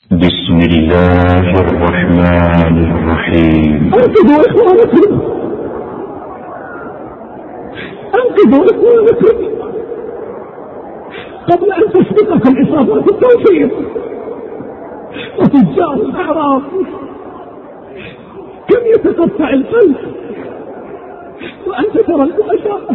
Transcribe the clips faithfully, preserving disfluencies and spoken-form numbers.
بسم الله الرحمن الرحيم. انقذوا اخوانكم، انقذوا اخوانكم قبل ان تسبقكم اصابات التوفيق وتجار الاعراض. كم يتقطع القلب وانت ترى البؤساء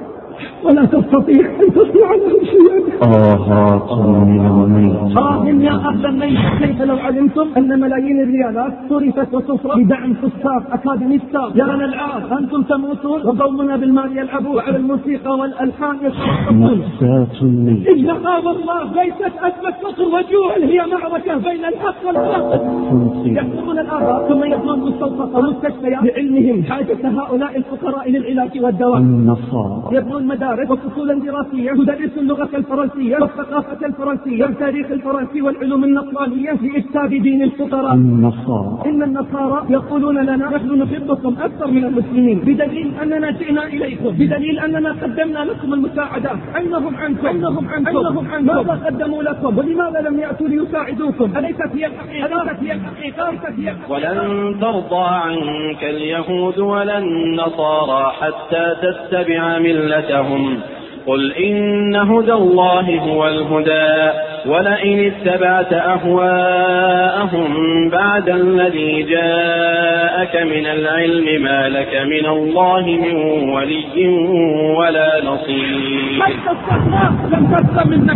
ولا تستطيع ان تصنع لهم شيئا. آهات من الميت. آه يا أهل الميت، كيف لو علمتم أن ملايين الريالات صرفت وتصرف لدعم فستاق أكاديميستان يرنا العار. أنتم تموتون وقومنا بالمال يلعبون وعلى الموسيقى والألحان يترقصون. مأساة الميت. إنها والله ليست أزمة فقر وجوع، هي معركة بين الحق والباطل. يحكمون الآباء ثم يبنون مستوصفة ومستشفيات لعلمهم حاجة هؤلاء الفقراء للعلاج والدواء. النصارى يبنون مدارس وفصولا دراسية تدرس اللغة الفرنسية والثقافة الفرنسية والتاريخ الفرنسي والعلوم النصرانية لإفساد دين الفقراء. النصارى إن النصارى يقولون لنا نحن نحبكم أكثر من المسلمين بدليل أننا جئنا إليكم، بدليل أننا قدمنا لكم المساعدات. أينهم عنكم؟ أينهم عنكم؟ أينهم عنكم؟ ماذا قدموا لكم ولماذا لم يأتوا ليساعدوكم؟ أليست هي الحقيقة؟ أليست هي الحقيقة؟ أليست هي الحقيقة؟ ولن ترضى عنك اليهود ولا النصارى حتى تتبع ملتهم قل إن هدى الله هو الهدى ولئن اتبعت أهواءهم بعد الذي جاءك من العلم ما لك من الله من ولي ولا نصير. حتى الصحراء لم تبقى من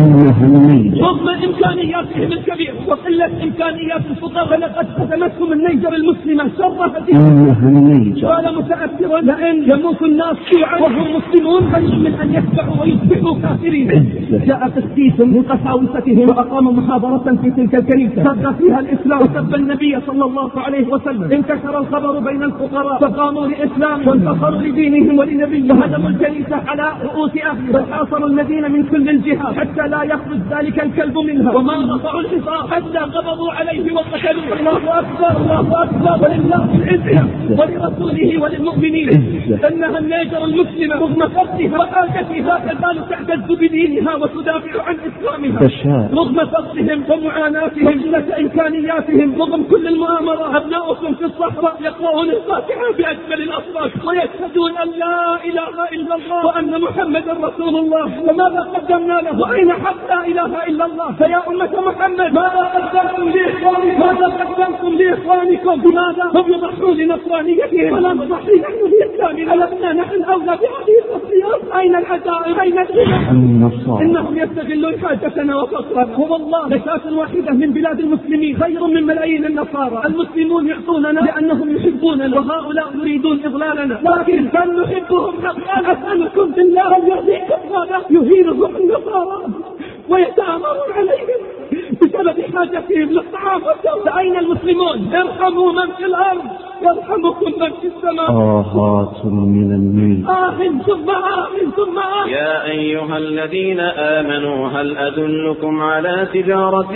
نكرهم رغم إمكانياتهم الكبيرة وقلة إمكانيات الفقراء. لقد خدمتهم النيجر المسلمة شر هزيمة. قال متأثرا لئن يموت الناس جوعا وهم مسلمون خير من أن يتبعوا ويصبحوا كافرين. جاء قسيس من قساوستهم وأقام محاضرة في تلك الكنيسة سب فيها الإسلام وسب النبي صلى الله عليه وسلم. انتشر الخبر بين الفقراء فقاموا لإسلام وانتصروا لدينهم ولنبيهم وهدموا الكنيسة على رؤوس أهلها وحاصروا المدينة من كل الجهات حتى لا يخرج ذلك الكلب منها وما رفعوا الحصار حتى غضبوا عليه وقتلوه. الله أكبر الله أكبر ولله العزة ولرسوله وللمؤمنين. أنها النيجر المسلمة رغم فقرها وحاجتها تزال تعتز بدينها وتدافع عن إسلامها رغم فقرهم ومعاناتهم قلة إمكانياتهم رغم كل المؤامرات. أبناؤكم في الصحراء يقرؤون الفاتحة بأجمل الأصوات ويشهدون أن لا إله إلا الله وأن محمدا رسول الله. وماذا قدمنا له؟ وأين حق لا إله إلا الله؟ فيا أمة محمد ماذا قدمتم لإخوانكم؟ ماذا قدمتم لإخوانكم؟ بماذا هم يضحون لنصرانيتهم ولا نضحي نحن لإسلامنا؟ ألسنا نحن أولى بهذه التصفيات؟ أين العزائم؟ أين الغنى؟ إنهم يستغلون حاجتنا وفقرنا. والله لشاة واحدة من بلاد المسلمين خير من ملايين النصارى. المسلمون يعطوننا لأنهم يحبوننا وهؤلاء يريدون إضلالنا، لكن هل نحبهم حقا؟ أسألكم بالله هل يرضيكم هذا؟ يهينهم النصارى ويتآمرون عليهم بسبب حاجتهم للطعام والدواء. أين المسلمون؟ ارحموا من في الأرض يرحمكم من في السماء. آهات من الميت. آه ثم آه ثم آه. يا أيها الذين آمنوا هل أدلكم على تجارة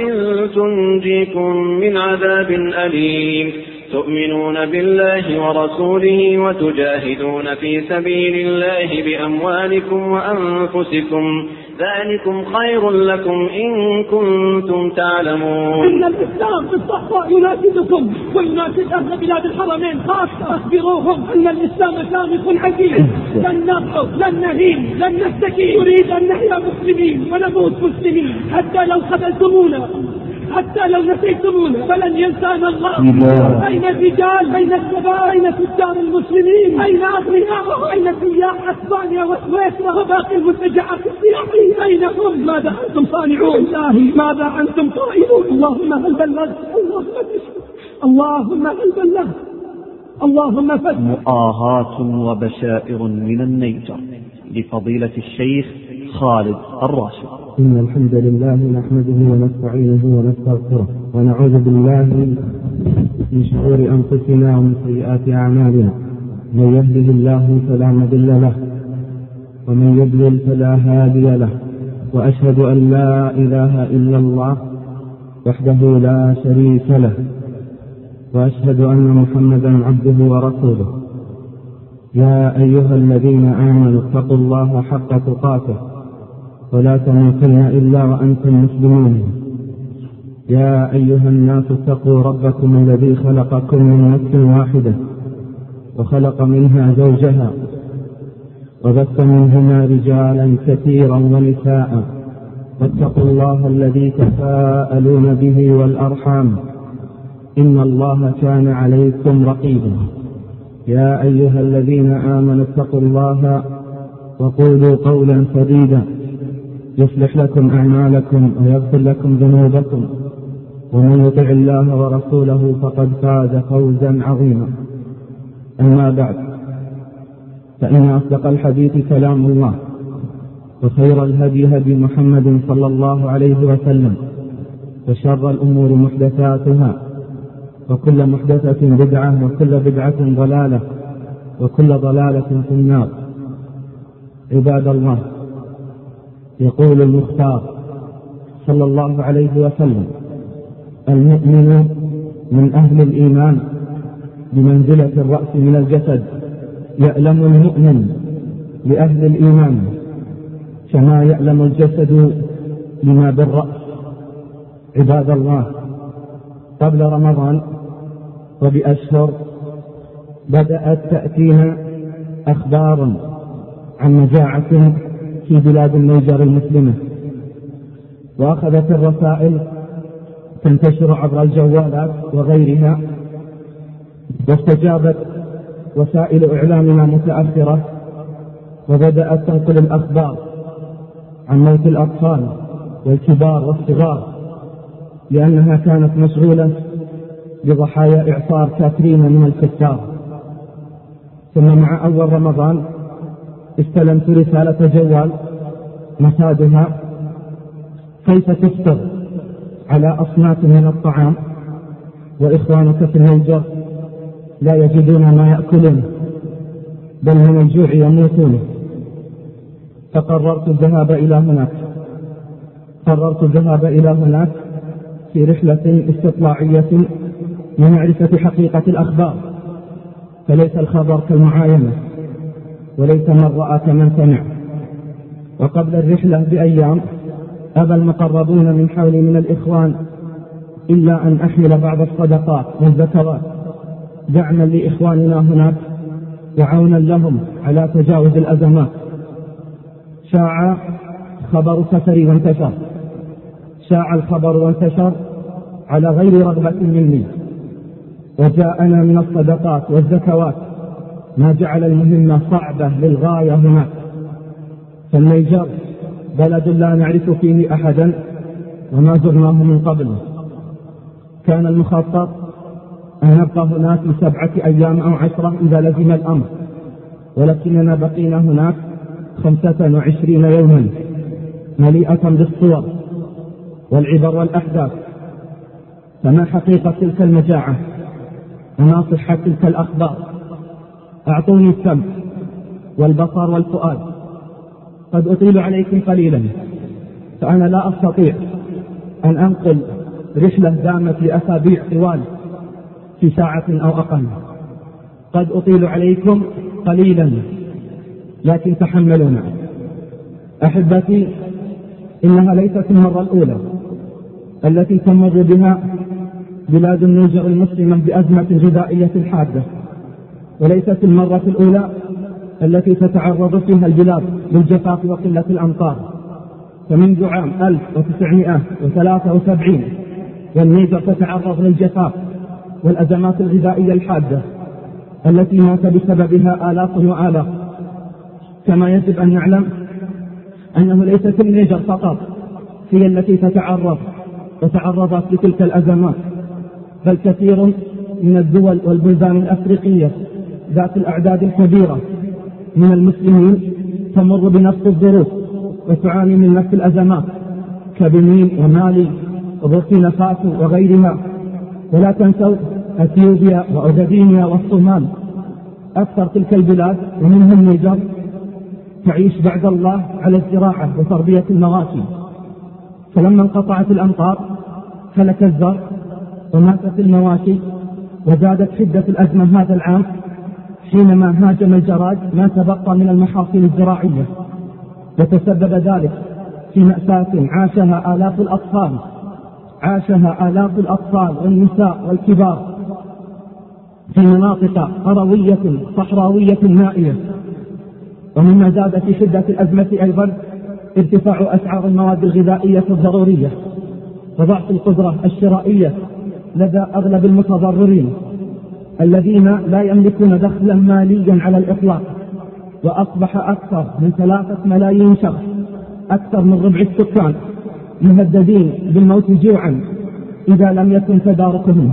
تنجيكم من عذاب أليم تؤمنون بالله ورسوله وتجاهدون في سبيل الله بأموالكم وأنفسكم ذلكم خير لكم إن كنتم تعلمون. إن الإسلام في الصحراء يناشدكم ويناشد أهل بلاد الحرمين خاصة. أخبروهم أن الإسلام شامخ عزيز لن نضعف لن نهين لن نستكين. نريد أن نحيا مسلمين ونموت مسلمين حتى لو خذلتمونا حتى لو نسيتمونا فلن ينسانا الله. أين الرجال؟ أين الشباب؟ أين تجار المسلمين؟ أين أغنياءهم؟ أين سياح أسبانيا وسويسرا وباقي المنتجعات السياحية؟ أين هم؟ ماذا أنتم صانعون؟ الله ماذا أنتم قائلون؟ اللهم هل بلغت؟ اللهم اللهم هل بلغت؟ اللهم فد. آهات وبشائر من النيجر لفضيلة الشيخ خالد الراشد. إن الحمد لله نحمده ونستعينه ونستغفره ونعوذ بالله من شرور أنفسنا ومن سيئات أعمالنا. من يهده الله فلا مضل له ومن يضلل فلا هادي له. وأشهد أن لا إله إلا الله وحده لا شريك له وأشهد أن محمدا عبده ورسوله. يا أيها الذين آمنوا اتقوا الله حق تقاته ولا تموتن إلا وأنتم مسلمون. يا أيها الناس اتقوا ربكم الذي خلقكم من نفس واحدة وخلق منها زوجها وبث منهما رجالا كثيرا ونساء واتقوا الله الذي تساءلون به والأرحام إن الله كان عليكم رقيبا. يا أيها الذين آمنوا اتقوا الله وقولوا قولا سديدا يصلح لكم أعمالكم ويغفر لكم ذنوبكم ومن يطع الله ورسوله فقد فاز فوزا عظيما. أما بعد، فإن أصدق الحديث كلام الله وخير الهدي هدي محمد صلى الله عليه وسلم وشر الأمور محدثاتها وكل محدثة بدعة وكل بدعة ضلالة وكل ضلالة في النار. عباد الله، يقول المختار صلى الله عليه وسلم: المؤمن من أهل الإيمان بمنزلة الرأس من الجسد، يألم المؤمن لأهل الإيمان كما يألم الجسد لما بالرأس. عباد الله، قبل رمضان وبأشهر بدأت تأتينا أخبار عن مجاعة في بلاد النيجر المسلمة، وأخذت الرسائل تنتشر عبر الجوالات وغيرها، واستجابت وسائل إعلامنا متأخرة وبدأت تنقل الأخبار عن موت الأطفال والكبار والصغار، لأنها كانت مشغولة بضحايا إعصار كاترينا من الكفار. ثم مع أول رمضان استلمت رسالة جوال مفادها: كيف تفطر على أصناف من الطعام وإخوانك في النيجر لا يجدون ما يأكلون بل من الجوع يموتون. فقررت الذهاب إلى هناك قررت الذهاب إلى هناك في رحلة استطلاعية لمعرفة حقيقة الأخبار، فليس الخبر كالمعاينة وليس من رأى كمن سمع. وقبل الرحلة بأيام أبى المقربون من حولي من الإخوان إلا أن أحمل بعض الصدقات والزكوات دعما لإخواننا هناك وعونا لهم على تجاوز الأزمات. شاع خبر سفري وانتشر شاع الخبر وانتشر على غير رغبة مني، وجاءنا من الصدقات والزكوات ما جعل المهمة صعبة للغاية هناك. فالنيجر بلد لا نعرف فيه أحدا وما زرناه من قبل. كان المخطط أن نبقى هناك لسبعة أيام أو عشرة إذا لزم الأمر، ولكننا بقينا هناك خمسة وعشرين يوما مليئة بالصور والعبر والأحداث. فما حقيقة تلك المجاعة وما صحة تلك الأخبار؟ أعطوني السمع والبصر والفؤاد. قد أطيل عليكم قليلا، فأنا لا أستطيع أن أنقل رحلة دامت لأسابيع طوال في ساعة أو أقل. قد أطيل عليكم قليلا، لكن تحملونا. أحبتي، إنها ليست المرة الأولى التي تمر بها بلاد النيجر المسلمة بأزمة غذائية حادة، وليست المرة الأولى التي تتعرض فيها البلاد للجفاف وقلة الأمطار. فمنذ عام ألف وتسعمائة وثلاثة وسبعين والنيجر تتعرض للجفاف والأزمات الغذائية الحادة التي مات بسببها آلاف وآلاف. كما يجب أن نعلم أنه ليست النيجر فقط هي التي تتعرض وتعرضت لتلك الأزمات، بل كثير من الدول والبلدان الأفريقية ذات الأعداد الكبيرة من المسلمين تمر بنفس الظروف وتعاني من نفس الأزمات كبنين ومالي وبوركينا فاسو وغيرها. ولا تنسوا أثيوبيا وأوغادينيا والصومال. أكثر تلك البلاد ومنها النيجر تعيش بعد الله على الزراعة وتربية المواشي. فلما انقطعت الأمطار هلك الزرع وماتت المواشي، وزادت حدة الأزمة هذا العام حينما هاجم الجراد ما تبقى من المحاصيل الزراعية، وتسبب ذلك في مأساة عاشها آلاف الأطفال عاشها آلاف الأطفال والنساء والكبار في مناطق قروية صحراوية نائية. ومما زاد في شدة الأزمة أيضا ارتفاع أسعار المواد الغذائية الضرورية وضعف القدرة الشرائية لدى أغلب المتضررين الذين لا يملكون دخلا ماليا على الإطلاق. وأصبح أكثر من ثلاثة ملايين شخص، أكثر من ربع السكان، مهددين بالموت جوعا إذا لم يكن تداركهم.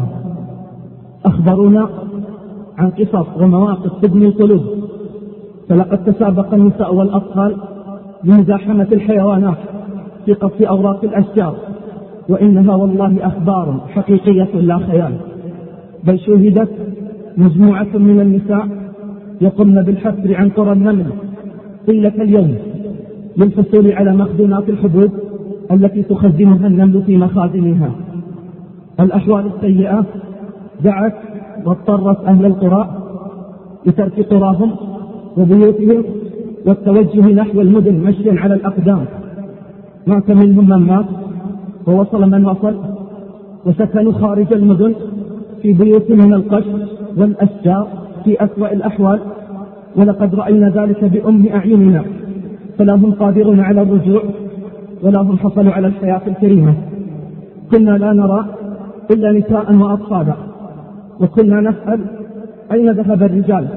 أخبرونا عن قصص ومواقف تبني القلوب، فلقد تسابق النساء والأطفال لمزاحمة الحيوانات في قصف أوراق الأشجار، وإنها والله أخبار حقيقية لا خيال. بل شوهدت مجموعة من النساء يقمن بالحفر عن قرى النمل طيلة اليوم للحصول على مخزونات الحبوب التي تخزنها النمل في مخازنها. الأحوال السيئة دعت واضطرت أهل القرى لترك قراهم وبيوتهم والتوجه نحو المدن مشيا على الأقدام. مات منهم من مات ووصل من وصل، وسكنوا خارج المدن في بيوت من القش والأشجار في أسوأ الأحوال، ولقد رأينا ذلك بأم أعيننا، فلا هم قادرون على الرجوع ولا هم حصلوا على الحياة الكريمة. كنا لا نرى إلا نساء وأطفالا، وكنا نسأل أين ذهب الرجال،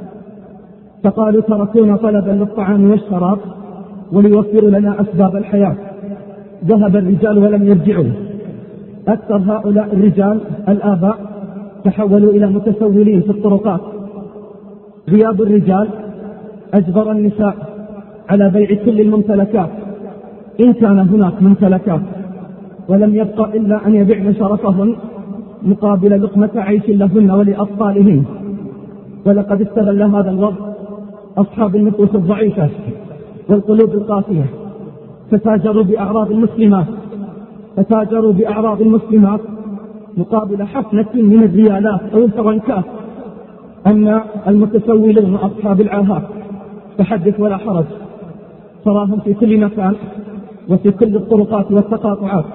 فقالوا تركونا طلبا للطعام والشراب وليوفروا لنا أسباب الحياة. ذهب الرجال ولم يرجعوا. أكثر هؤلاء الرجال الآباء تحولوا إلى متسولين في الطرقات. غياب الرجال أجبر النساء على بيع كل الممتلكات إن كان هناك ممتلكات، ولم يبقى إلا أن يبيعن شرفهن مقابل لقمة عيش لهن ولأطفالهن. ولقد استغل هذا الوضع أصحاب النفوس الضعيفة والقلوب القاسية، فتاجروا بأعراض المسلمات فتاجروا بأعراض المسلمات مقابل حفنة من الريالات أو الفرنكات. أما المتسولون وأصحاب العاهات فحدث ولا حرج، تراهم في كل مكان وفي كل الطرقات والتقاطعات.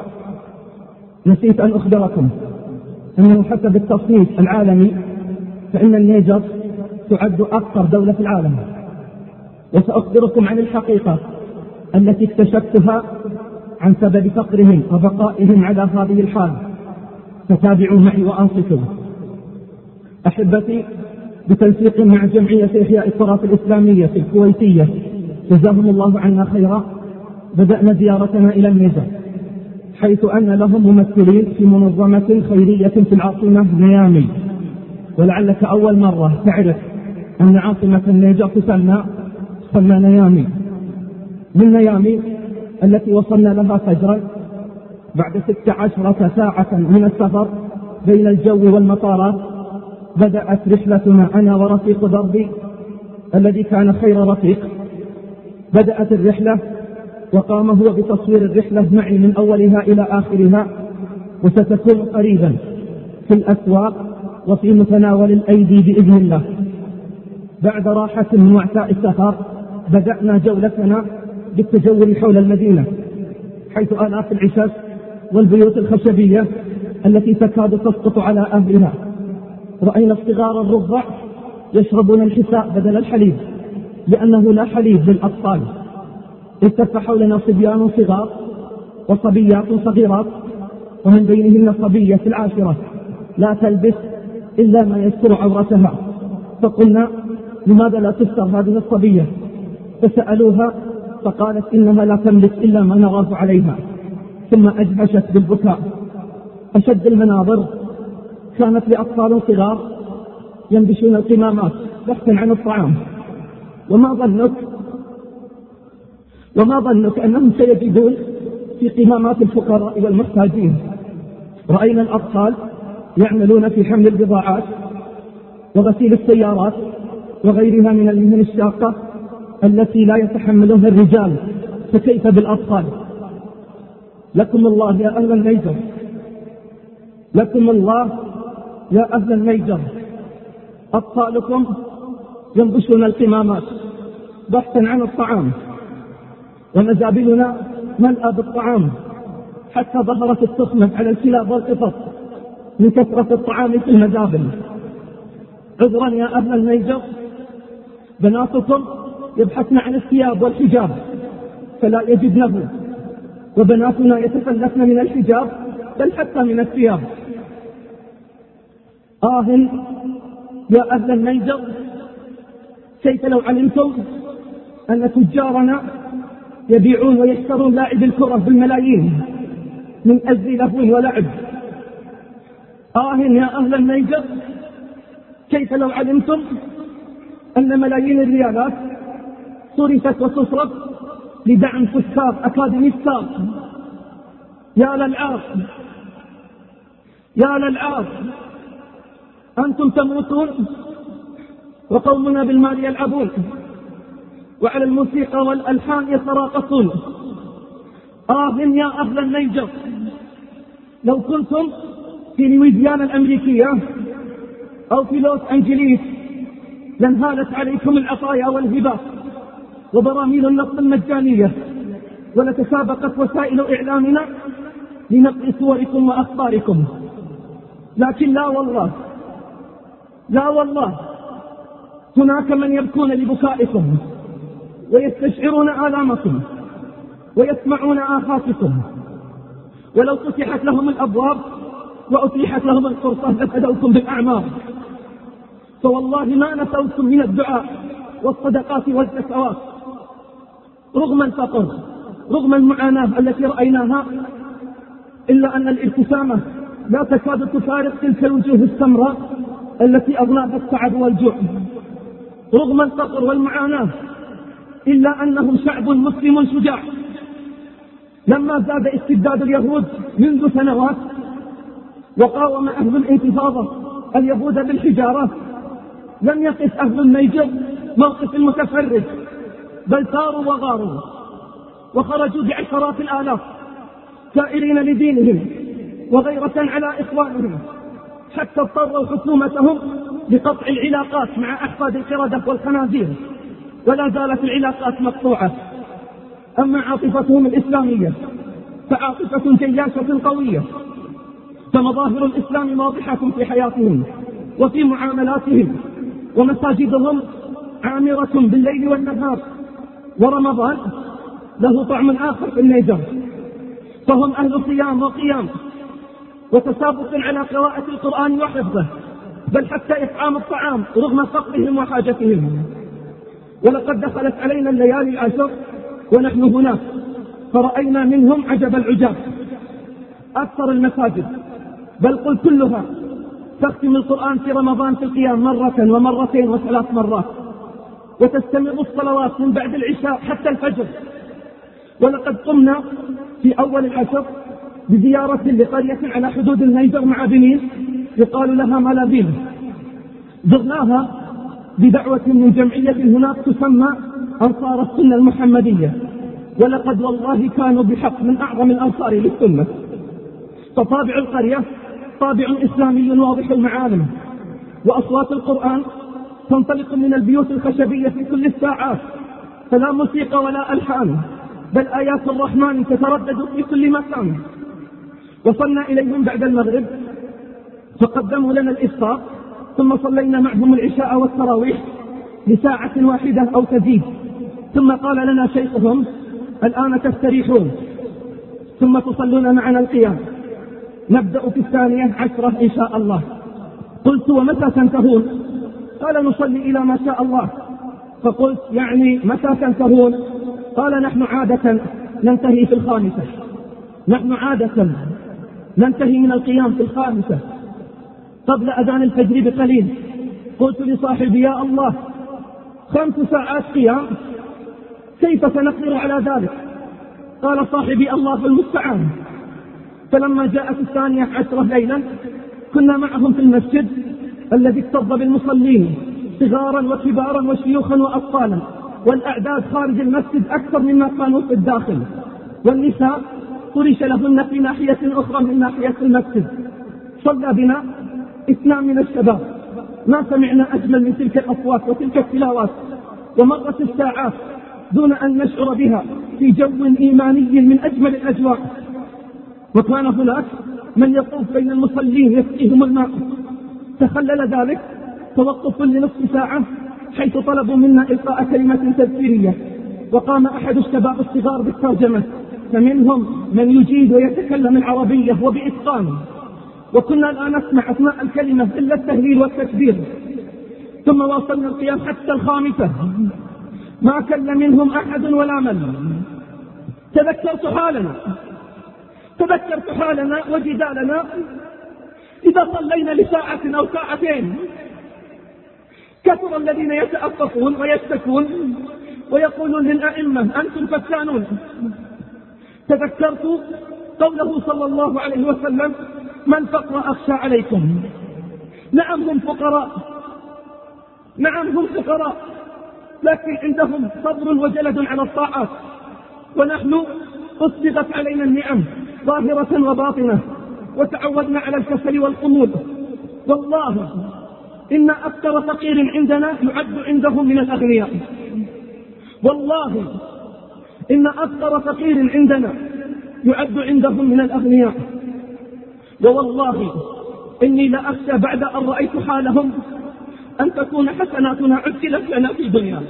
نسيت أن أخبركم أنه حسب التصنيف العالمي فإن النيجر تعد أكثر دولة في العالم. وسأخبركم عن الحقيقة التي اكتشفتها عن سبب فقرهم وبقائهم على هذه الحال، فتابعوا معي وأنصتوا. أحبتي، بتنسيق مع جمعية إحياء التراث الإسلامية الكويتية جزاهم الله عنا خيرا، بدأنا زيارتنا إلى النيجر، حيث أن لهم ممثلين في منظمة خيرية في العاصمة نيامي. ولعلك أول مرة تعرف أن عاصمة النيجر تسمى تسمى نيامي. من نيامي التي وصلنا لها فجرا بعد ست عشرة ساعة من السفر بين الجو والمطارات، بدأت رحلتنا أنا ورفيق دربي الذي كان خير رفيق. بدأت الرحلة وقام هو بتصوير الرحلة معي من أولها إلى آخرها، وستكون قريبا في الأسواق وفي متناول الأيدي بإذن الله. بعد راحة من وعثاء السفر بدأنا جولتنا بالتجول حول المدينة، حيث آلاف العشش والبيوت الخشبية التي تكاد تسقط على أهلها. رأينا الصغار الرضع يشربون الحساء بدل الحليب لأنه لا حليب للأطفال. التف حولنا صبيان صغار وصبيات صغيرات، ومن بينهن صبية العاشرة لا تلبس إلا ما يستر عورتها. فقلنا لماذا لا تستر هذه الصبية؟ فسألوها فقالت إنها لا تملك إلا ما نراه عليها، ثم أجهشت بالبكاء. أشد المناظر كانت لأطفال صغار ينبشون القمامات بحثا عن الطعام. وما ظنك وما ظنك أنهم سيجدون في قمامات الفقراء والمحتاجين. رأينا الأطفال يعملون في حمل البضاعات وغسيل السيارات وغيرها من المهن الشاقة التي لا يتحملها الرجال، فكيف بالأطفال؟ لكم الله يا أهل النيجر، لكم الله يا أهل النيجر، أطفالكم ينبشون القمامات بحثا عن الطعام، ومزابلنا ملأى بالطعام حتى ظهرت التخمة على الكلاب والقطط من كثرة الطعام في المزابل. عذرا يا أهل النيجر، بناتكم يبحثن عن الثياب والحجاب فلا يجدنه، وبناتنا يتخلفن من الحجاب بل حتى من الثياب. آه يا أهل النيجر، كيف لو علمتم أن تجارنا يبيعون ويشترون لاعب الكرة بالملايين من أجل لهو ولعب. آه يا أهل النيجر، كيف لو علمتم أن ملايين الريالات صرفت وتصرف لدعم فساد أكاديميستات. يا للعار يا للعار، أنتم تموتون وقومنا بالمال يلعبون وعلى الموسيقى والألحان يتراقصون. آه يا أهل النيجر، لو كنتم في لويزيانا الأمريكية أو في لوس أنجليس لانهالت عليكم العطايا والهبات وبراميل النقد المجانية، ولتسابقت وسائل إعلامنا لنقل صوركم وأخباركم. لكن لا والله لا والله، هناك من يبكون لبكائكم ويستشعرون آلامكم ويسمعون آهاتكم، ولو فتحت لهم الأبواب وأتيحت لهم الفرصة لفدوكم بالأعمار، فوالله ما نسوتم من الدعاء والصدقات والزكوات رغم الفقر رغم المعاناة التي رأيناها، إلا أن الابتسامة لا تكاد تفارق تلك الوجوه السمراء التي أغناها التعب والجوع. رغم الفقر والمعاناة إلا أنهم شعب مسلم شجاع. لما زاد استبداد اليهود منذ سنوات وقاوم أهل الانتفاضة اليهود بالحجارة، لم يقف أهل النيجر موقف المتفرج، بل ثاروا وغاروا وخرجوا بعشرات الآلاف سائرين لدينهم وغيرة على إخوانهم، حتى اضطروا حكومتهم لقطع العلاقات مع أحفاد القردة والخنازير، ولا زالت العلاقات مقطوعة. أما عاطفتهم الإسلامية فعاطفة جياشة قوية، فمظاهر الإسلام واضحة في حياتهم وفي معاملاتهم، ومساجدهم عامرة بالليل والنهار. ورمضان له طعم آخر في النيجر، فهم أهل صيام وقيام وتسابق على قراءة القرآن وحفظه، بل حتى إطعام الطعام رغم فقرهم وحاجتهم. ولقد دخلت علينا الليالي العشر ونحن هناك فرأينا منهم عجب العجاب. أكثر المساجد بل قل كلها تختم القرآن في رمضان في القيام مرة ومرتين وثلاث مرات، وتستمر الصلوات من بعد العشاء حتى الفجر. ولقد قمنا في أول العشر بزيارة لقرية على حدود النيجر مع بنين يقال لها مالابين. زرناها بدعوة من جمعية هناك تسمى أنصار السنة المحمدية، ولقد والله كانوا بحق من أعظم الأنصار للسنة. فطابع القرية طابع إسلامي واضح المعالم، وأصوات القرآن تنطلق من البيوت الخشبية في كل الساعات، فلا موسيقى ولا ألحان، بل آيات الرحمن تتردد في كل مكان. وصلنا إليهم بعد المغرب فقدموا لنا الإفطار، ثم صلينا معهم العشاء والتراويح لساعة واحدة أو تزيد، ثم قال لنا شيخهم: الآن تستريحون ثم تصلون معنا القيام، نبدأ في الثانية عشرة إن شاء الله. قلت: ومتى تنتهون؟ قال: نصلي إلى ما شاء الله. فقلت: يعني متى تنتهون؟ قال: نحن عادة ننتهي في الخامسة، نحن عادة ننتهي من القيام في الخامسة قبل أذان الفجر بقليل. قلت لصاحبي: يا الله، خمس ساعات قيام، كيف سنقدر على ذلك؟ قال صاحبي: الله المستعان. فلما جاءت الثانية عشرة ليلا كنا معهم في المسجد الذي اكتظ بالمصلين صغارا وكبارا وشيوخا وأطفالا، والأعداد خارج المسجد أكثر مما كانوا في الداخل، والنساء فرش لهن في ناحية أخرى من ناحية المسجد. صلى بنا اثنان من الشباب، ما سمعنا أجمل من تلك الأصوات وتلك التلاوات، ومرت الساعات دون أن نشعر بها في جو إيماني من أجمل الأجواء. وكان هناك من يطوف بين المصلين يسقيهم الماء. تخلل ذلك توقف لنصف ساعة حيث طلبوا منا إلقاء كلمة تذكيرية، وقام أحد الشباب الصغار بالترجمة، فمنهم من يجيد ويتكلم العربية وبإتقان، وكنا الآن نسمع أثناء الكلمة إلا التهليل والتكبير. ثم واصلنا القيام حتى الخامسة ما كل منهم أحد ولا من. تذكرت حالنا تذكرت حالنا وجدالنا إذا صلينا لساعة أو ساعتين. كثر الذين يتأففون ويشتكون ويقولون للأئمة أنتم فتانون. تذكرت قوله صلى الله عليه وسلم من فقر أخشى عليكم. نعم هم فقراء، نعم هم فقراء، لكن عندهم صبر وجلد على الطاعات، ونحن أسبغت علينا النعم ظاهرة وباطنة وتعودنا على الكسل والقمود. والله إن أكثر فقير عندنا يعد عندهم من الأغنياء. والله إن أكثر فقير عندنا يعد عندهم من الأغنياء. ووالله إني لأخشى بعد أن رأيت حالهم أن تكون حسناتنا عجلت لنا في دنيا.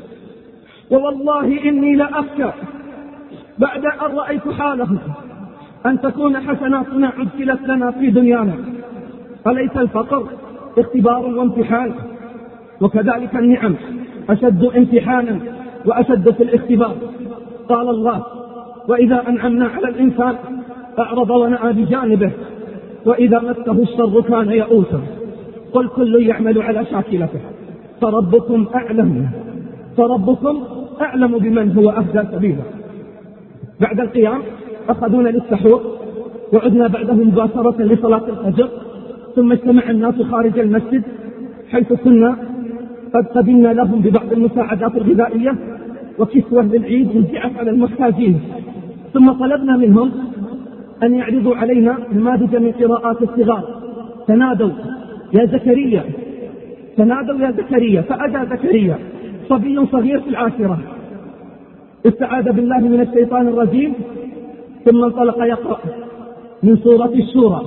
ووالله إني لأخشى بعد أن رأيت حالهم أن تكون حسناتنا عجلت لنا في دنيانا. أليس الفقر اختبار وامتحان؟ وكذلك النعم أشد امتحانا وأشد في الاختبار. قال الله وإذا أنعمنا على الإنسان أعرض ونأى بجانبه وإذا مسه الشر كان يئوسا. قل كل يعمل على شاكلته فربكم أعلم فربكم أعلم بمن هو أهدى سبيلا. بعد القيام أخذونا للسحور، وعدنا بعده مباشرة لصلاة الفجر، ثم اجتمع الناس خارج المسجد حيث كنا قد قدمنا لهم ببعض المساعدات الغذائية وكسوة للعيد وزعت على المحتاجين. ثم طلبنا منهم أن يعرضوا علينا نماذج من قراءات الصغار. تنادوا يا زكريا تنادوا يا زكريا فأتى زكريا صبي صغير في العاشرة، استعاذ بالله من الشيطان الرجيم، ثم انطلق يقرأ من سورة الشورى.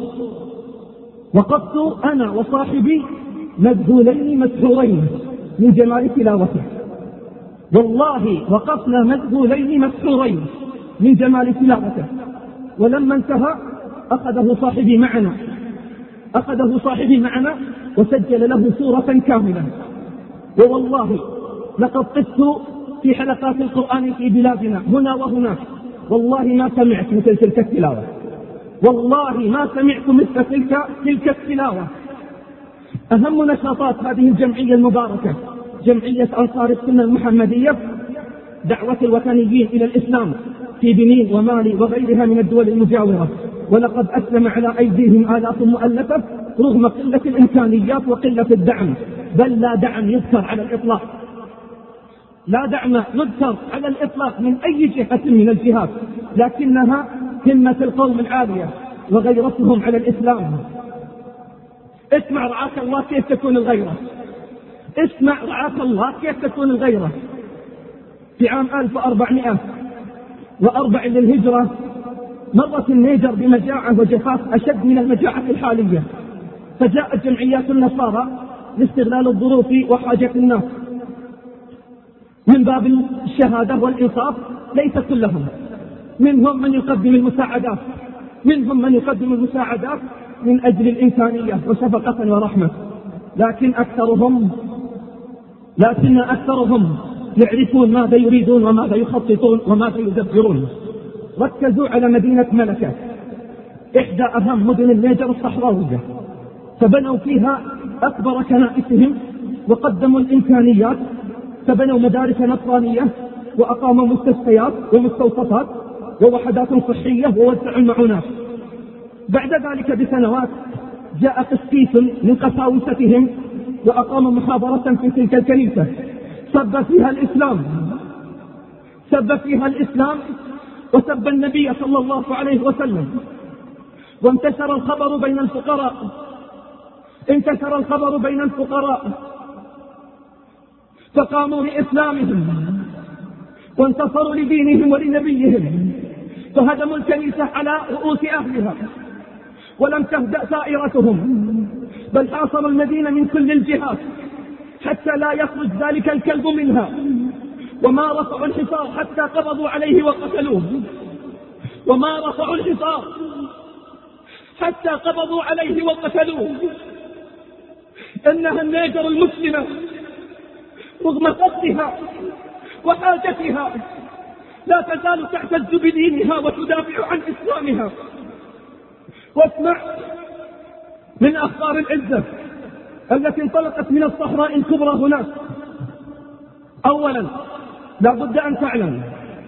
وقفت أنا وصاحبي مذهولين مسحورين من جمال تلاوته. والله وقفنا مذهولين مسحورين من جمال تلاوته. ولما انتهى أخذه صاحبي معنا أخذه صاحبي معنا وسجل له سورة كاملة. ووالله لقد قفت في حلقات القرآن في بلادنا هنا وهناك، والله ما سمعت مثل تلك التلاوة، والله ما سمعت مثل تلك تلك التلاوة. أهم نشاطات هذه الجمعية المباركة جمعية أنصار السنة المحمدية دعوة الوطنيين إلى الإسلام في بنين ومالي وغيرها من الدول المجاورة، ولقد أسلم على أيديهم آلاف مؤلفة رغم قلة الإمكانيات وقلة الدعم، بل لا دعم يذكر على الإطلاق لا دعم يذكر على الإطلاق من أي جهة من الجهات، لكنها همة القوم العالية وغيرتهم على الإسلام. اسمع رعاك الله كيف تكون الغيرة اسمع رعاك الله كيف تكون الغيرة. في عام ألف وأربعمائة وأربعة للهجرة مرت النيجر بمجاعة وجفاف أشد من المجاعة الحالية، فجاءت جمعيات النصارى لاستغلال الظروف وحاجة الناس من باب الشهادة والإنصاف. ليس كلهم، منهم من يقدم المساعدات منهم من يقدم المساعدات من أجل الإنسانية وشفقة ورحمة، لكن أكثرهم لكن أكثرهم يعرفون ماذا يريدون وماذا يخططون وماذا يدبرون. ركزوا على مدينة ملكة إحدى أهم مدن النيجر الصحراوية، فبنوا فيها أكبر كنائسهم وقدموا الإمكانيات، فبنوا مدارس نصرانية وأقاموا مستشفيات ومستوصفات ووحدات صحية ووزعوا المعونات. بعد ذلك بسنوات جاء قسيس من قساوستهم وأقام محاضرة في تلك الكنيسة سب فيها الإسلام سب فيها الإسلام وسب النبي صلى الله عليه وسلم، وانتشر الخبر بين الفقراء انتشر الخبر بين الفقراء فقاموا لإسلامهم وانتصروا لدينهم ولنبيهم، فهدموا الكنيسة على رؤوس أهلها، ولم تهدأ سائرتهم، بل حاصروا المدينة من كل الجهات حتى لا يخرج ذلك الكلب منها، وما رفعوا الحصار حتى قبضوا عليه وقتلوه، وما رفعوا الحصار حتى قبضوا عليه وقتلوه. إنها النيجر المسلمة رغم فقرها وحاجتها لا تزال تعتز بدينها وتدافع عن إسلامها. واسمع من أخبار العزة التي انطلقت من الصحراء الكبرى هناك. أولا لا بد أن تعلم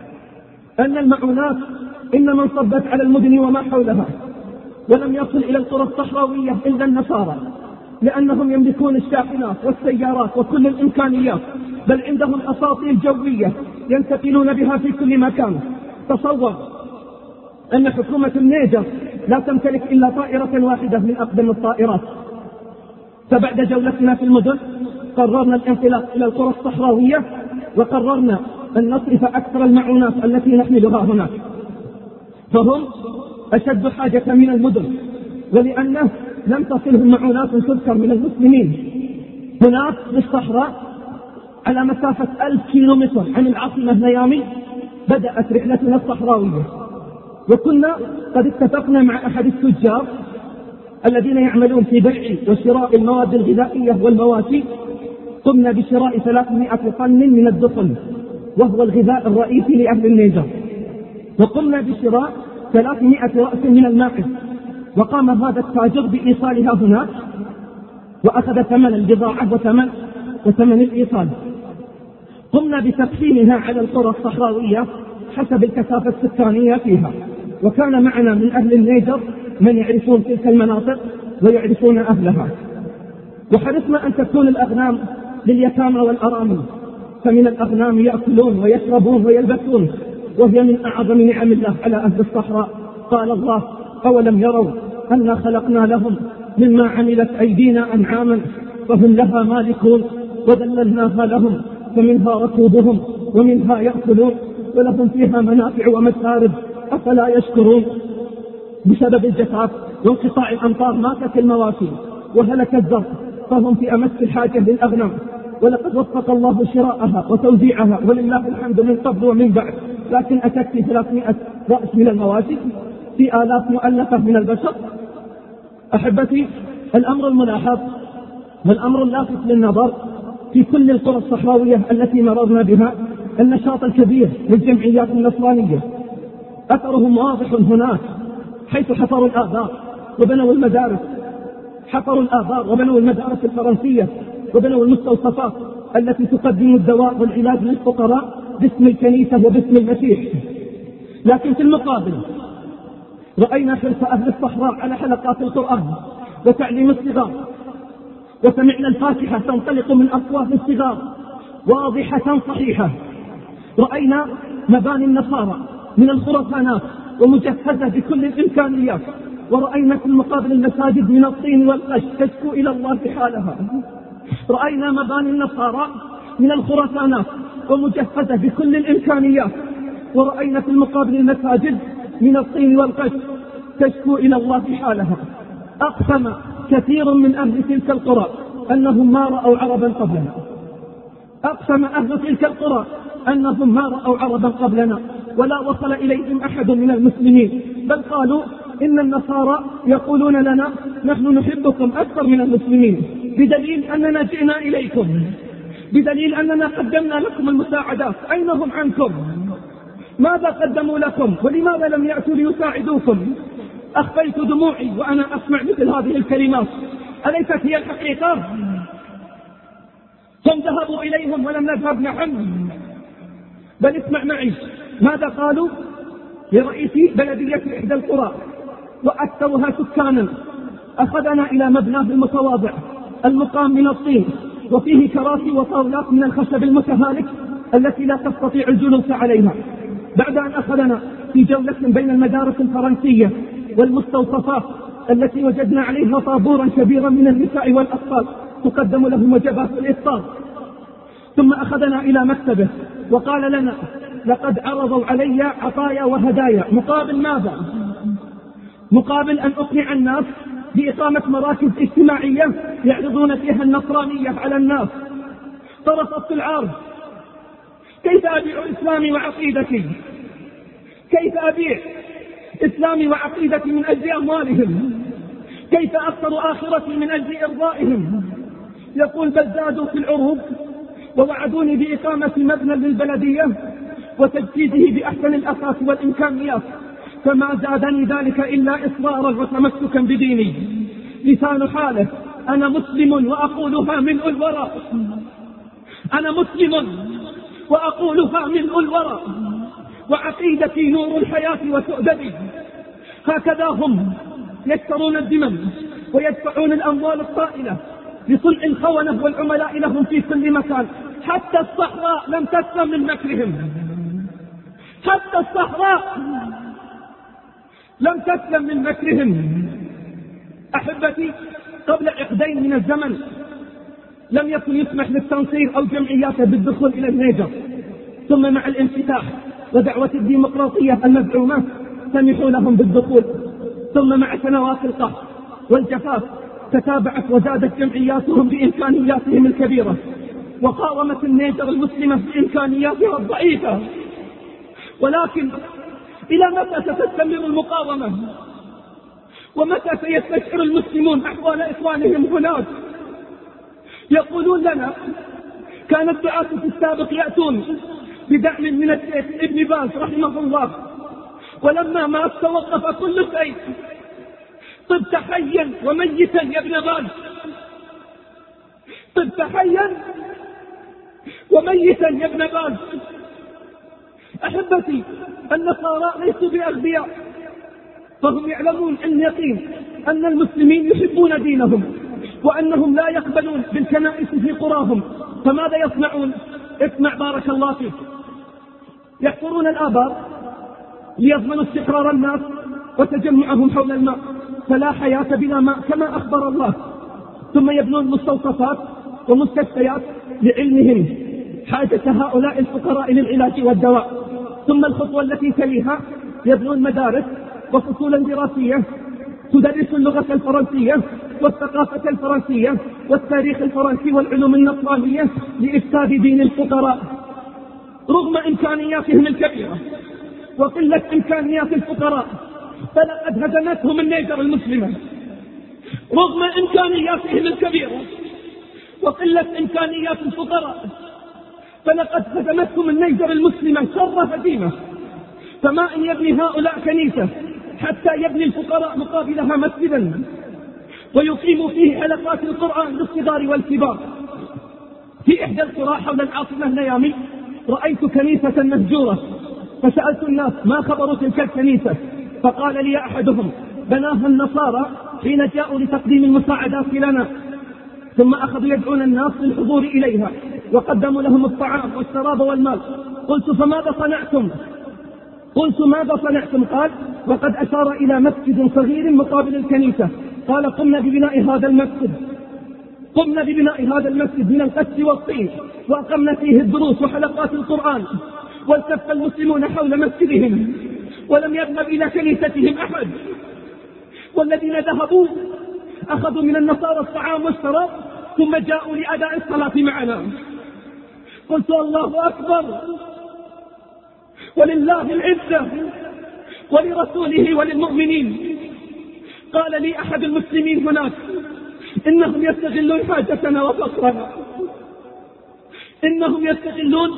أن المعونات إنما انصبت على المدن وما حولها، ولم يصل إلى القرى الصحراوية إلا النصارى، لأنهم يملكون الشاحنات والسيارات وكل الإمكانيات، بل عندهم أساطيل جوية ينتقلون بها في كل مكان. تصور أن حكومة النيجر لا تمتلك إلا طائرة واحدة من أقدم الطائرات. فبعد جولتنا في المدن قررنا الانطلاق إلى القرى الصحراوية، وقررنا أن نصرف أكثر المعونات التي نحملها هناك، فهم أشد حاجة من المدن، ولأنه لم تصلهم معونات تذكر من المسلمين. هناك في الصحراء على مسافة ألف كيلومتر عن العاصمة نيامي بدأت رحلتنا الصحراوية، وكنا قد اتفقنا مع أحد التجار الذين يعملون في بيع وشراء المواد الغذائية والمواشي. قمنا بشراء ثلاثمائة طن من الدقل، وهو الغذاء الرئيسي لأهل النيجر، وقمنا بشراء ثلاثمائة رأس من الماعز، وقام هذا التاجر بإيصالها هناك، وأخذ ثمن البضاعة وثمن, وثمن الإيصال. قمنا بتقسيمها على القرى الصحراوية حسب الكثافة السكانية فيها، وكان معنا من أهل النيجر من يعرفون تلك المناطق ويعرفون أهلها. وحرصنا أن تكون الأغنام لليتامى والأرامل، فمن الأغنام يأكلون ويشربون ويلبسون، وهي من أعظم نعم الله على أهل الصحراء. قال الله: أولم يروا أنا خلقنا لهم مما عملت أيدينا أنعاما فهم لها مالكون وذللناها لهم فمنها ركوبهم ومنها يأكلون ولهم فيها منافع ومشارب أفلا يشكرون. بسبب الجفاف وانقطاع الأمطار ماتت المواشي وهلك الزرع، فهم في أمس الحاجة للأغنام، ولقد وفق الله شراءها وتوزيعها ولله الحمد من قبل ومن بعد. لكن أتت في ثلاثمائة رأس من المواشي في آلاف مؤلفة من البشر. أحبتي، الأمر الملاحظ والأمر اللافت للنظر في كل القرى الصحراوية التي مررنا بها النشاط الكبير للجمعيات النصرانية، أثرهم واضح هناك، حيث حفروا الآبار وبنوا المدارس، حفروا الآبار وبنوا المدارس الفرنسية وبنوا المستوصفات التي تقدم الدواء والعلاج للفقراء باسم الكنيسة وباسم المسيح. لكن في المقابل رأينا حرص أهل الصحراء على حلقات القرآن وتعليم الصغار، وسمعنا الفاتحة تنطلق من أفواه الصغار واضحة صحيحة. رأينا مباني النصارى من الخرفانات ومجهزة بكل الإمكانيات، ورأينا في المقابل المساجد من الطين والقش تشكو إلى الله حالها. رأينا مباني النصارى من الخرفانات ومجهزة بكل الإمكانيات، ورأينا في المقابل المساجد من الطين والقش تشكو إلى الله حالها. أقسم كثير من أهل تلك القرى أنهم ما رأوا عربا قبلنا، أقسم أهل تلك القرى أنهم ما رأوا عربا قبلنا، ولا وصل إليهم أحد من المسلمين، بل قالوا إن النصارى يقولون لنا نحن نحبكم أكثر من المسلمين، بدليل أننا جئنا إليكم، بدليل أننا قدمنا لكم المساعدات، أين هم عنكم؟ ماذا قدموا لكم؟ ولماذا لم يأتوا ليساعدوكم؟ أخفيت دموعي وأنا أسمع مثل هذه الكلمات، أليست هي الحقيقة؟ هم ذهبوا إليهم ولم نذهب نحن. بل اسمع معي ماذا قالوا لرئيس بلدية إحدى القرى وأكثرها سكانا. أخذنا إلى مبناه المتواضع المقام من الطين، وفيه كراسي وطاولات من الخشب المتهالك التي لا تستطيع الجلوس عليها. بعد أن أخذنا في جولة بين المدارس الفرنسية والمستوصفات التي وجدنا عليها طابورا كبيرا من النساء والأطفال تقدم لهم وجبات الإفطار، ثم أخذنا إلى مكتبه وقال لنا لقد عرضوا علي عطايا وهدايا، مقابل ماذا؟ مقابل أن أقنع الناس بإقامة مراكز اجتماعية يعرضون فيها النصرانية على الناس. فرفضت العرض. كيف أبيع إسلامي وعقيدتي؟ كيف أبيع إسلامي وعقيدتي من أجل أموالهم؟ كيف أخسر آخرتي من أجل إرضائهم؟ يقول بل زادوا في العروض ووعدوني بإقامة مبنى للبلدية وتجهيزه بأحسن الأساس والإمكانيات، فما زادني ذلك إلا إصرارا وتمسكا بديني. لسان حاله أنا مسلم وأقولها ملء الوراء، أنا مسلم وأقولها ملء الوراء، وعقيدتي نور الحياة وسؤددي. هكذا هم يشترون الذمم ويدفعون الأموال الطائلة لصنع الخونة والعملاء لهم في كل مكان. حتى الصحراء لم تسلم من مكرهم، حتى الصحراء لم تسلم من مكرهم. أحبتي، قبل عقدين من الزمن لم يكن يسمح للتنصير أو جمعياته بالدخول إلى النيجر، ثم مع الانفتاح ودعوة الديمقراطية المزعومة سمحوا لهم بالدخول، ثم مع سنوات القهر والجفاف تتابعت وزادت جمعياتهم بإمكانياتهم الكبيرة، وقاومت النيجر المسلمة بإمكانياتها الضعيفة. ولكن إلى متى ستستمر المقاومة؟ ومتى سيستشعر المسلمون أحوال إخوانهم هناك؟ يقولون لنا كان الدعاة في السابق يأتون بدعم من الشيخ ابن باز رحمه الله، ولما مات توقف كل شيء. طبت حيا وميتا يا ابن باز، طبت حيا وميتا يا ابن باز. أحبتي، النصارى ليسوا بأغبياء، فهم يعلمون عن يقين أن المسلمين يحبون دينهم وأنهم لا يقبلون بالكنائس في قراهم. فماذا يصنعون؟ اسمع بارك الله فيك. يحفرون الآبار ليضمنوا استقرار الناس وتجمعهم حول الماء، فلا حياة بلا ماء كما أخبر الله. ثم يبنون مستوصفات ومستشفيات لعلمهم حاجة هؤلاء الفقراء للعلاج والدواء. ثم الخطوة التي تليها يبنون مدارس وفصولا دراسية تدرس اللغة الفرنسية والثقافة الفرنسية والتاريخ الفرنسي والعلوم النصرانية لإفساد دين الفقراء. رغم إمكانياتهم الكبيرة وقلة إمكانيات الفقراء فلقد هزمتهم النيجر المسلمة. رغم إمكانياتهم الكبيرة وقلة إمكانيات الفقراء فلقد هزمتهم النيجر المسلمة شر هزيمة. فما إن يبني هؤلاء كنيسة حتى يبني الفقراء مقابلها مسجدا ويقيم فيه حلقات القرآن للصغار والكبار. في إحدى القرى حول العاصمة نيامي رأيت كنيسة مهجورة، فسألت الناس ما خبر تلك الكنيسة؟ فقال لي أحدهم بناها النصارى حين جاءوا لتقديم المساعدات لنا، ثم أخذوا يدعون الناس للحضور إليها وقدموا لهم الطعام والشراب والمال. قلت فماذا صنعتم؟ قلت ماذا صنعتم؟ قال وقد أشار إلى مسجد صغير مقابل الكنيسة. قال قمنا ببناء هذا المسجد قمنا ببناء هذا المسجد من القش والطين، وأقمنا فيه الدروس وحلقات القرآن، والتف المسلمون حول مسجدهم ولم يذهب إلى كنيستهم أحد. والذين ذهبوا أخذوا من النصارى الطعام والشراب ثم جاءوا لأداء الصلاة معنا. قلت الله أكبر، ولله العزة ولرسوله وللمؤمنين. قال لي أحد المسلمين هناك إنهم يستغلون حاجتنا وفقرنا، إنهم يستغلون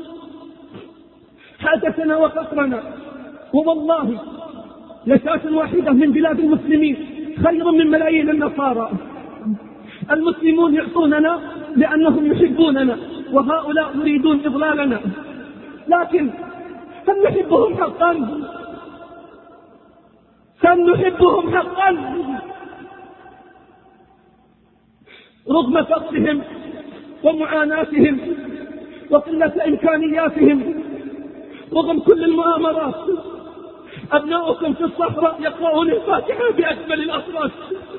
حاجتنا وفقرنا، ووالله لشاة واحدة من بلاد المسلمين خير من ملايين النصارى. المسلمون يعطوننا لأنهم يحبوننا، وهؤلاء يريدون إضلالنا. لكن هل نحبهم حقا؟ هل نحبهم حقا؟ رغم فقرهم ومعاناتهم وقلة إمكانياتهم، رغم كل المؤامرات، أبناؤكم في الصحراء يقرؤون الفاتحة بأجمل الأصوات.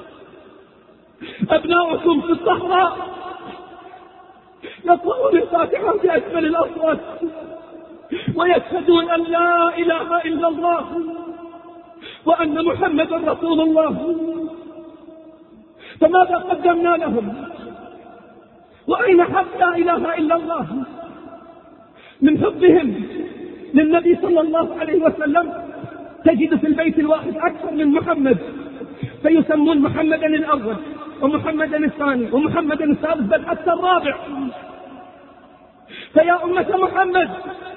أبناؤكم في الصحراء يقرؤون الفاتحة بأجمل الأصوات. ويشهدون أن لا إله إلا الله وأن محمدا رسول الله، فماذا قدمنا لهم؟ وأين حق لا إله إلا الله؟ من حبهم للنبي صلى الله عليه وسلم تجد في البيت الواحد أكثر من محمد، فيسمون محمدا الأول ومحمدا الثاني ومحمدا الثالث بل حتى الرابع. فيا أمة محمد،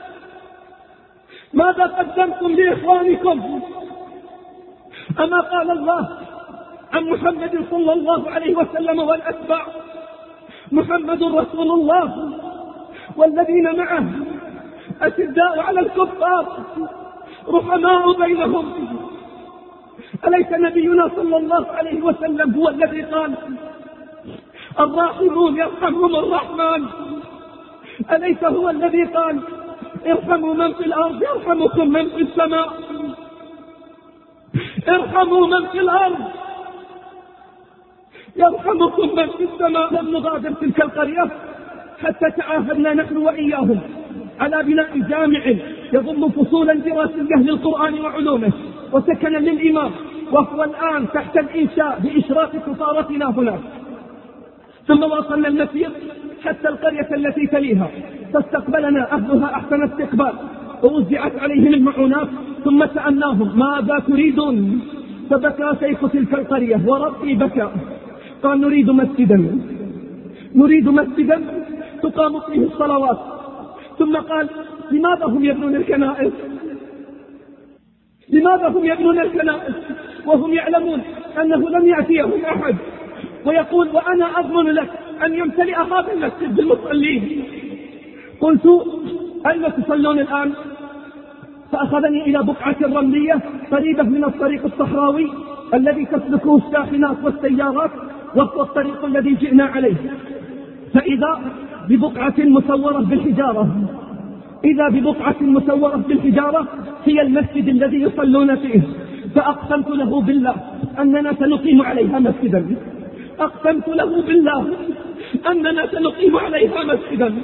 ماذا قدمتم لإخوانكم؟ أما قال الله عن محمد صلى الله عليه وسلم والأتباع: محمد رسول الله والذين معه أشداء على الكفار رحماء بينهم. أليس نبينا صلى الله عليه وسلم هو الذي قال: الراحمون يرحمهم الرحمن؟ أليس هو الذي قال: ارحموا من في الأرض يرحمكم من في السماء؟ ارحموا من في الأرض يرحمكم من في السماء. لم نغادر تلك القرية حتى تعاهدنا نحن وإياهم على بناء جامع يضم فصولا دراسية للقرآن وعلومه وسكنا للإمام، وهو الآن تحت الإنشاء بإشراف سفارتنا هناك. ثم وصلنا المسير حتى القرية التي تليها، فاستقبلنا أهلها أحسن استقبال ووزعت عليهم المعونات. ثم سألناهم: ماذا تريدون؟ فبكى شيخ تلك القرية وربي بكى، قال: نريد مسجدا، نريد مسجدا تقام فيه الصلوات. ثم قال: لماذا هم يبنون الكنائس؟ لماذا هم يبنون الكنائس وهم يعلمون أنه لم يأتيهم أحد؟ ويقول: وأنا أضمن لك أن يمتلئ هذا المسجد بالمصلين. قلت: أين تصلون الآن؟ فأخذني إلى بقعة رملية قريبة من الطريق الصحراوي الذي تسلكه الشاحنات والسيارات، وهو الطريق الذي جئنا عليه. فإذا ببقعة مسورة بالحجارة، إذا ببقعة مسورة بالحجارة هي المسجد الذي يصلون فيه. فأقسمت له بالله أننا سنقيم عليها مسجدا، أقسمت له بالله أننا سنقيم عليها مسجدا.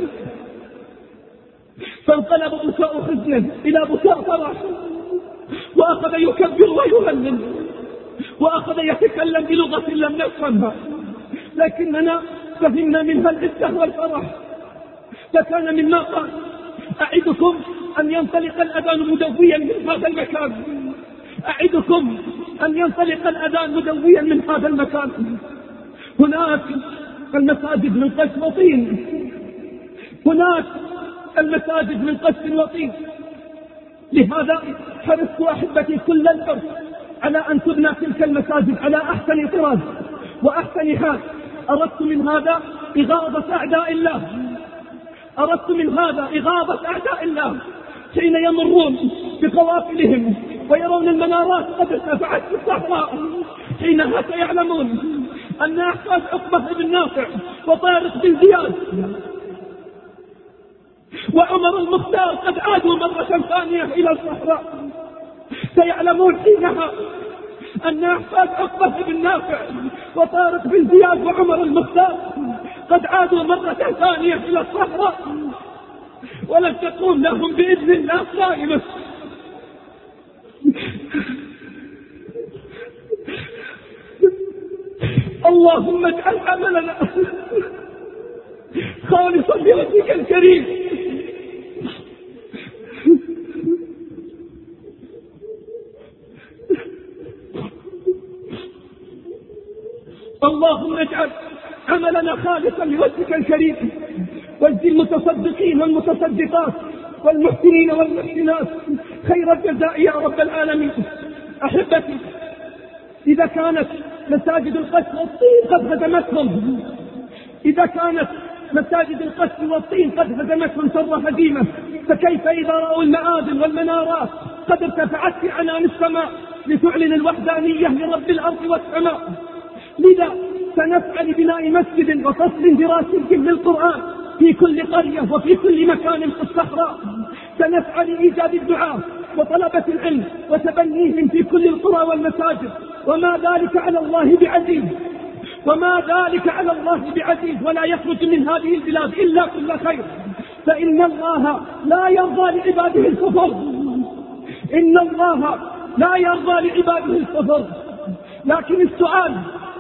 فانقلب بكاء حزن إلى بكاء فرح، وأخذ يكبر ويهلل، وأخذ يتكلم بلغة لم نفهمها، لكننا فهمنا منها العزة والفرح. فكان مما قال: أعدكم أن ينطلق الأذان مدويا من هذا المكان، أعدكم أن ينطلق الأذان مدويا من هذا المكان. هناك المساجد من قش وطين، هناك المساجد من قش وطين. لهذا حرصت أحبتي كل الحرص على أن تبنى تلك المساجد على أحسن طراز وأحسن حال. أردت من هذا إغاظة أعداء الله، أردت من هذا إغاظة أعداء الله حين يمرون بقوافلهم ويرون المنارات قد ارتفعت في الصحراء، حينها سيعلمون أن أحفاد عقبة بن نافع وطارق بن زياد وعمر المختار قد عادوا مرة ثانية إلى الصحراء. سيعلمون حينها أن أحفاد عقبة بن نافع وطارق بن زياد وعمر المختار قد عادوا مرة ثانية إلى الصحراء، ولن تقوم لهم بإذن الله قائمة. اللهم اجعل عملنا خالصا لوجهك الكريم. اللهم اجعل عملنا خالصا لوجهك الكريم، واجزي المتصدقين والمتصدقات والمحسنين والمحسنات خير الجزاء يا رب العالمين. أحبتي، إذا كانت مساجد القش والطين قد هدمتهم، إذا كانت مساجد القش والطين قد هدمتهم شر هزيمة، فكيف إذا رأوا المآذن والمنارات قد ارتفعت في عنان السماء لتعلن الوحدانية لرب الأرض والسماء؟ لذا سنسعى لبناء مسجد وفصل دراسي للقرآن في كل قرية وفي كل مكان في الصحراء. سنسعى لإيجاد الدعاء وطلبة العلم وتبنيهم في كل القرى والمساجد، وما ذلك على الله بعزيز، وما ذلك على الله بعزيز، ولا يخرج من هذه البلاد إلا كل خير. فإن الله لا يرضى لعباده الكفر، إن الله لا يرضى لعباده الكفر. لكن السؤال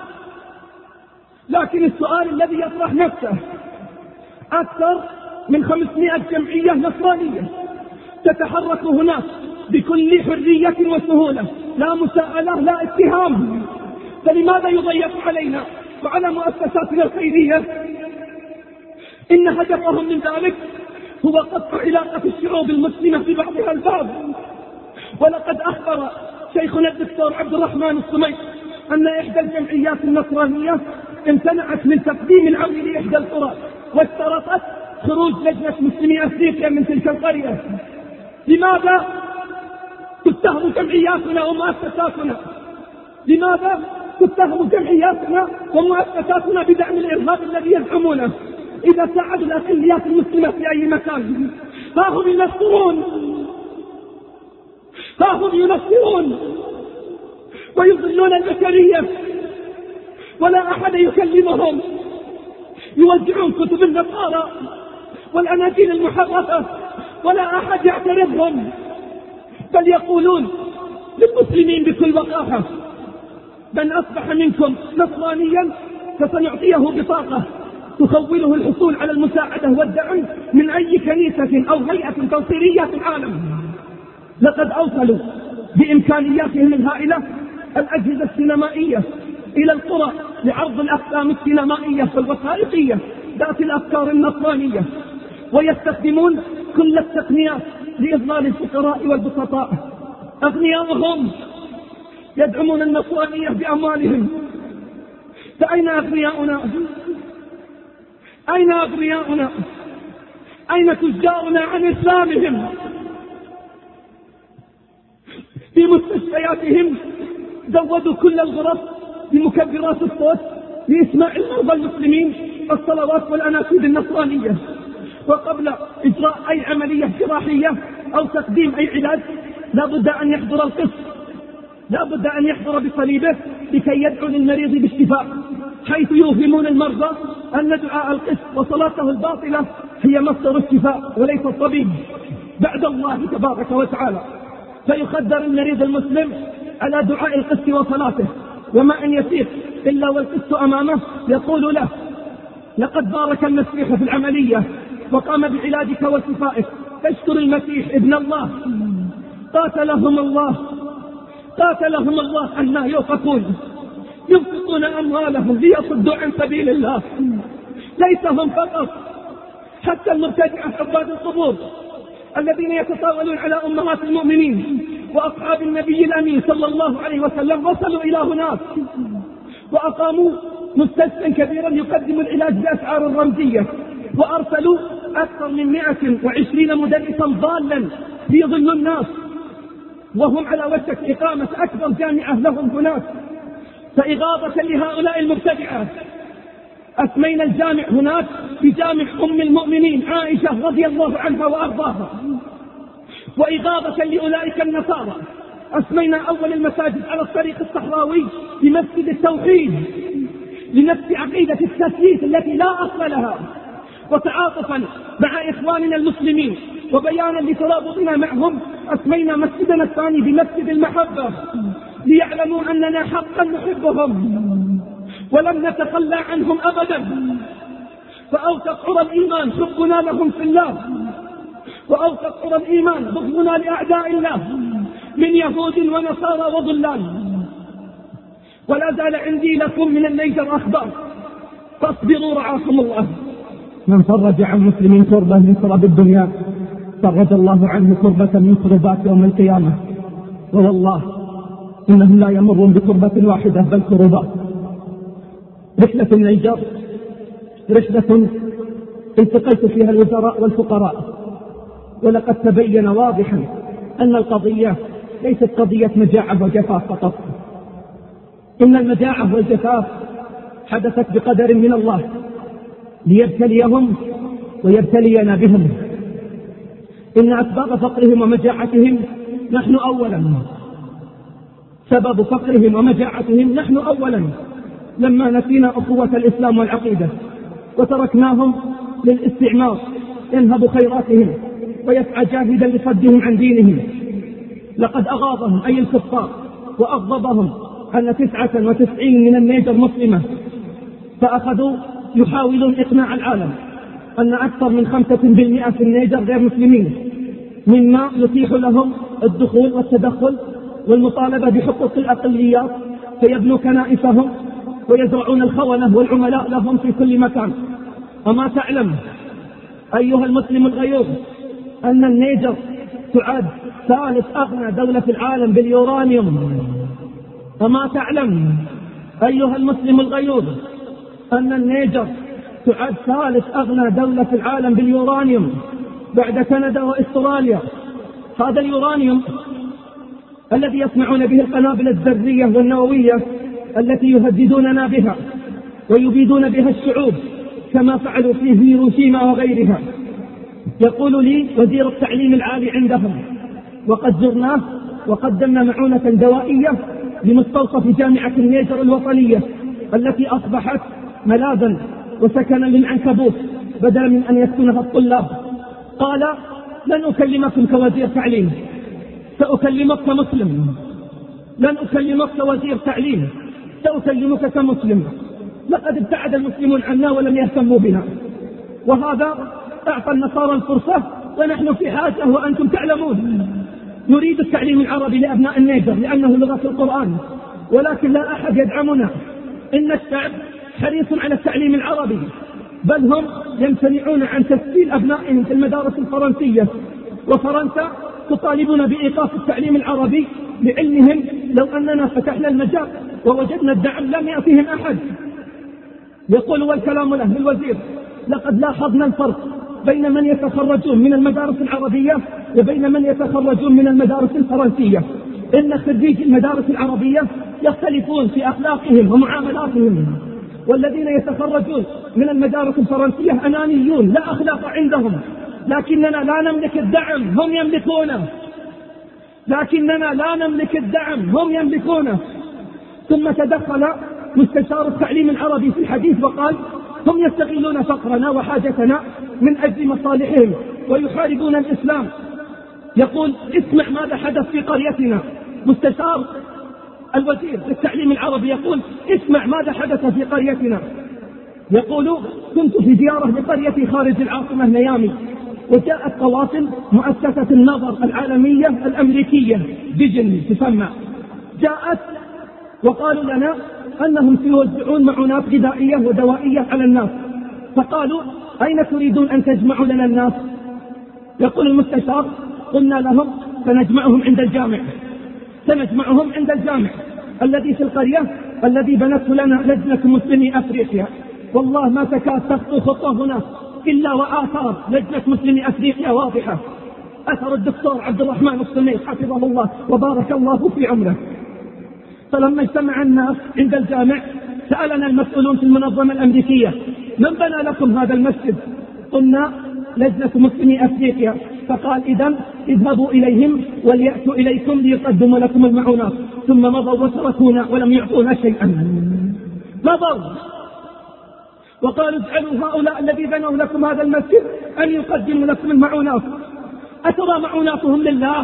لكن السؤال الذي يطرح نفسه، أكثر من خمسمائة جمعية نصرانية تتحرك هناك بكل حرية وسهولة، لا مساءلة لا اتهام، فلماذا يضيق علينا وعلى مؤسساتنا الخيرية؟ إن هدفهم من ذلك هو قطع علاقة الشعوب المسلمة ببعضها البعض. ولقد أخبر شيخنا الدكتور عبد الرحمن السميط أن إحدى الجمعيات النصرانية امتنعت من تقديم العون لإحدى القرى واشترطت خروج لجنة مسلمي أفريقيا من تلك القرية. لماذا تتهم جمعياتنا ومؤسساتنا؟ لماذا تتهم جمعياتنا ومؤسساتنا بدعم الإرهاب الذي يزعمونه؟ إذا ساعدوا الأقليات المسلمة في أي مكان فهم ينصرون فهم ينصرون ويضلون البشرية، ولا أحد يكلمهم. يوزعون كتب النصارى والأناجيل المحرفة ولا أحد يعترضهم، بل يقولون للمسلمين بكل وقاحة: من أصبح منكم نصرانيا فسنعطيه بطاقة تخوله الحصول على المساعدة والدعم من أي كنيسة أو هيئة تنصيرية في العالم. لقد أوصلوا بإمكانياتهم الهائلة الأجهزة السينمائية إلى القرى لعرض الأفلام السينمائية والوثائقية ذات الأفكار النصرانية، ويستخدمون كل التقنيات لإضلال الفقراء والبسطاء. أغنياؤهم يدعمون النصرانية بأموالهم، فأين أغنياؤنا؟ أين أغنياؤنا؟ أين تجارنا عن إسلامهم؟ في مستشفياتهم زودوا كل الغرف بمكبرات الصوت لإسماع المرضى المسلمين الصلوات والأناشيد النصرانية. وقبل إجراء أي عملية جراحية أو تقديم أي علاج لا بد أن يحضر القس، لا بد أن يحضر بصليبه لكي يدعو للمريض بالشفاء، حيث يوهمون المرضى أن دعاء القس وصلاته الباطلة هي مصدر الشفاء وليس الطبيب بعد الله تبارك وتعالى. فيخدر المريض المسلم على دعاء القس وصلاته، وما أن يسير إلا والقس أمامه يقول له: لقد بارك المسيح في العملية وقام بعلاجك وشفائك، اشكر المسيح ابن الله. قاتلهم الله قاتلهم الله أنهم يوفقون، ينفقون أموالهم ليصدوا عن سبيل الله. ليس هم فقط، حتى المبتدعة عباد القبور الذين يتطاولون على أمهات المؤمنين وأصحاب النبي الأمين صلى الله عليه وسلم وصلوا إلى هناك وأقاموا مستشفى كبيرا يقدم العلاج بأسعار رمزية، وأرسلوا أكثر من مئة وعشرين مدرسا ضالا ليضلوا الناس، وهم على وشك إقامة أكبر جامعة لهم هناك. فإغاظة لهؤلاء المبتدعات أسمينا الجامع هناك بجامع أم المؤمنين عائشة رضي الله عنها وأرضاها. وإغاظة لأولئك النصارى أسمينا أول المساجد على الطريق الصحراوي بمسجد التوحيد لنفس عقيدة التثليث التي لا أصل لها. وتعاطفا مع إخواننا المسلمين وبيانا لترابطنا معهم أسمينا مسجدنا الثاني بمسجد المحبة، ليعلموا أننا حقا نحبهم ولم نتخلى عنهم أبدا. فأوثق عرى الإيمان حبنا لهم في الله، وأوثق عرى الإيمان بغضنا لأعداء الله من يهود ونصارى وضلال. ولا زال عندي لكم من النيجر أخبار، فاصبروا رعاكم الله. من فرج عن مسلم كربة من كرب الدنيا فرج الله عنه كربة من كربات يوم القيامة. والله إنهم لا يمرون بكربة واحدة بل كربات. رحلة النيجر رحلة التقيت فيها الوزراء والفقراء، ولقد تبين واضحا أن القضية ليست قضية مجاعة وجفاف فقط، إن المجاعة والجفاف حدثت بقدر من الله ليبتليهم ويبتلينا بهم. إن أسباب فقرهم ومجاعتهم نحن أولا، سبب فقرهم ومجاعتهم نحن أولا، لما نسينا أخوة الإسلام والعقيدة وتركناهم للاستعمار ينهب خيراتهم ويسعى جاهدا لصدهم عن دينهم. لقد أغاظهم أي الكفار وأغضبهم أن تسعة وتسعين من النيجر مسلمة، فأخذوا يحاولون إقناع العالم أن أكثر من خمسة بالمئة في النيجر غير مسلمين، مما يتيح لهم الدخول والتدخل والمطالبة بحقوق الأقليات، فيبنوا كنائسهم ويزرعون الخونة والعملاء لهم في كل مكان. أما تعلم أيها المسلم الغيور أن النيجر تعد ثالث أغنى دولة في العالم باليورانيوم؟ أما تعلم أيها المسلم الغيور أن النيجر تعد ثالث أغنى دولة في العالم باليورانيوم بعد كندا وإستراليا؟ هذا اليورانيوم الذي يصنعون به القنابل الذرية والنووية التي يهددوننا بها ويبيدون بها الشعوب كما فعلوا في هيروشيما وغيرها. يقول لي وزير التعليم العالي عندهم، وقد زرناه وقدمنا معونة دوائية لمستوصف جامعة النيجر الوطنية التي أصبحت ملاذا وسكنا للعنكبوت بدلا من أن يسكنها الطلاب. قال: لن أكلمكم كوزير تعليم، سأكلمك كمسلم. لن أكلمك كوزير تعليم، سأكلمك كمسلم. لقد ابتعد المسلمون عنا ولم يهتموا بنا، وهذا أعطى النصارى الفرصة ونحن في حاجة وأنتم تعلمون. نريد التعليم العربي لأبناء النيجر لأنه لغة القرآن، ولكن لا أحد يدعمنا. إن الشعب حريص على التعليم العربي، بل هم يمتنعون عن تسجيل أبنائهم في المدارس الفرنسية، وفرنسا تطالبون بإيقاف التعليم العربي لعلمهم لو أننا فتحنا المجال ووجدنا الدعم لم يأتهم أحد. يقول والكلام له للوزير: لقد لاحظنا الفرق بين من يتخرجون من المدارس العربية وبين من يتخرجون من المدارس الفرنسية. إن خريجي المدارس العربية يختلفون في أخلاقهم ومعاملاتهم، والذين يتخرجون من المدارس الفرنسية أنانيون لا أخلاق عندهم. لكننا لا نملك الدعم، هم يملكونه. لكننا لا نملك الدعم، هم يملكونه. ثم تدخل مستشار التعليم العربي في الحديث وقال: هم يستغلون فقرنا وحاجتنا من أجل مصالحهم ويحاربون الإسلام. يقول: اسمع ماذا حدث في قريتنا. مستشار الوزير للتعليم العربي يقول: اسمع ماذا حدث في قريتنا. يقول: كنت في زيارة لقريتي خارج العاصمة نيامي، وجاءت قوافل مؤسسة النظر العالمية الأمريكية بيجن تسمى، جاءت وقالوا لنا أنهم سيوزعون معونات غذائية ودوائية على الناس. فقالوا: أين تريدون أن تجمعوا لنا الناس؟ يقول المستشار: قلنا لهم سنجمعهم عند الجامع، سنجمعهم عند الجامع الذي في القرية الذي بنته لنا لجنة مسلمي أفريقيا. والله ما تكاد تخطو خطوة هناك إلا وآثار لجنة مسلمي أفريقيا واضحة، أثر الدكتور عبد الرحمن الصميغ حفظه الله وبارك الله في عمره. فلما اجتمع الناس عند الجامع سألنا المسؤولون في المنظمة الأمريكية: من بنى لكم هذا المسجد؟ قلنا: لجنة مسلمي أفريقيا. فقال: إذن اذهبوا إليهم وليأتوا إليكم ليقدموا لكم المعونات. ثم مضوا وتركونا ولم يعطونا شيئا. مضوا وقالوا: اجعلوا هؤلاء الذي بنوا لكم هذا المسجد أن يقدموا لكم المعونات. أترى معوناتهم لله؟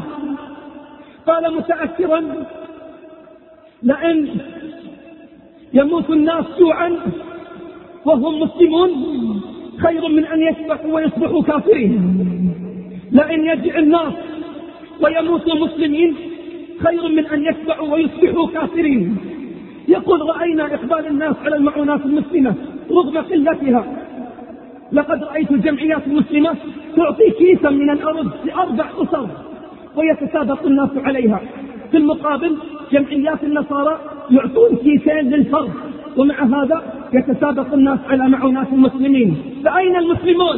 قال متأثرا: لأن يموت الناس جوعا وهم مسلمون خير من أن يشبعوا ويصبحوا كافرين. لأن يجع الناس ويموتوا مسلمين خير من أن يشبعوا ويصبحوا كافرين. يقول: رأينا إقبال الناس على المعونات المسلمة رغم قلتها. لقد رأيت الجمعيات المسلمة تعطي كيسا من الأرز لأربع أسر ويتسابق الناس عليها. في المقابل جمعيات النصارى يعطون كيسين للفرد، ومع هذا يتسابق الناس على معونات المسلمين. فأين المسلمون؟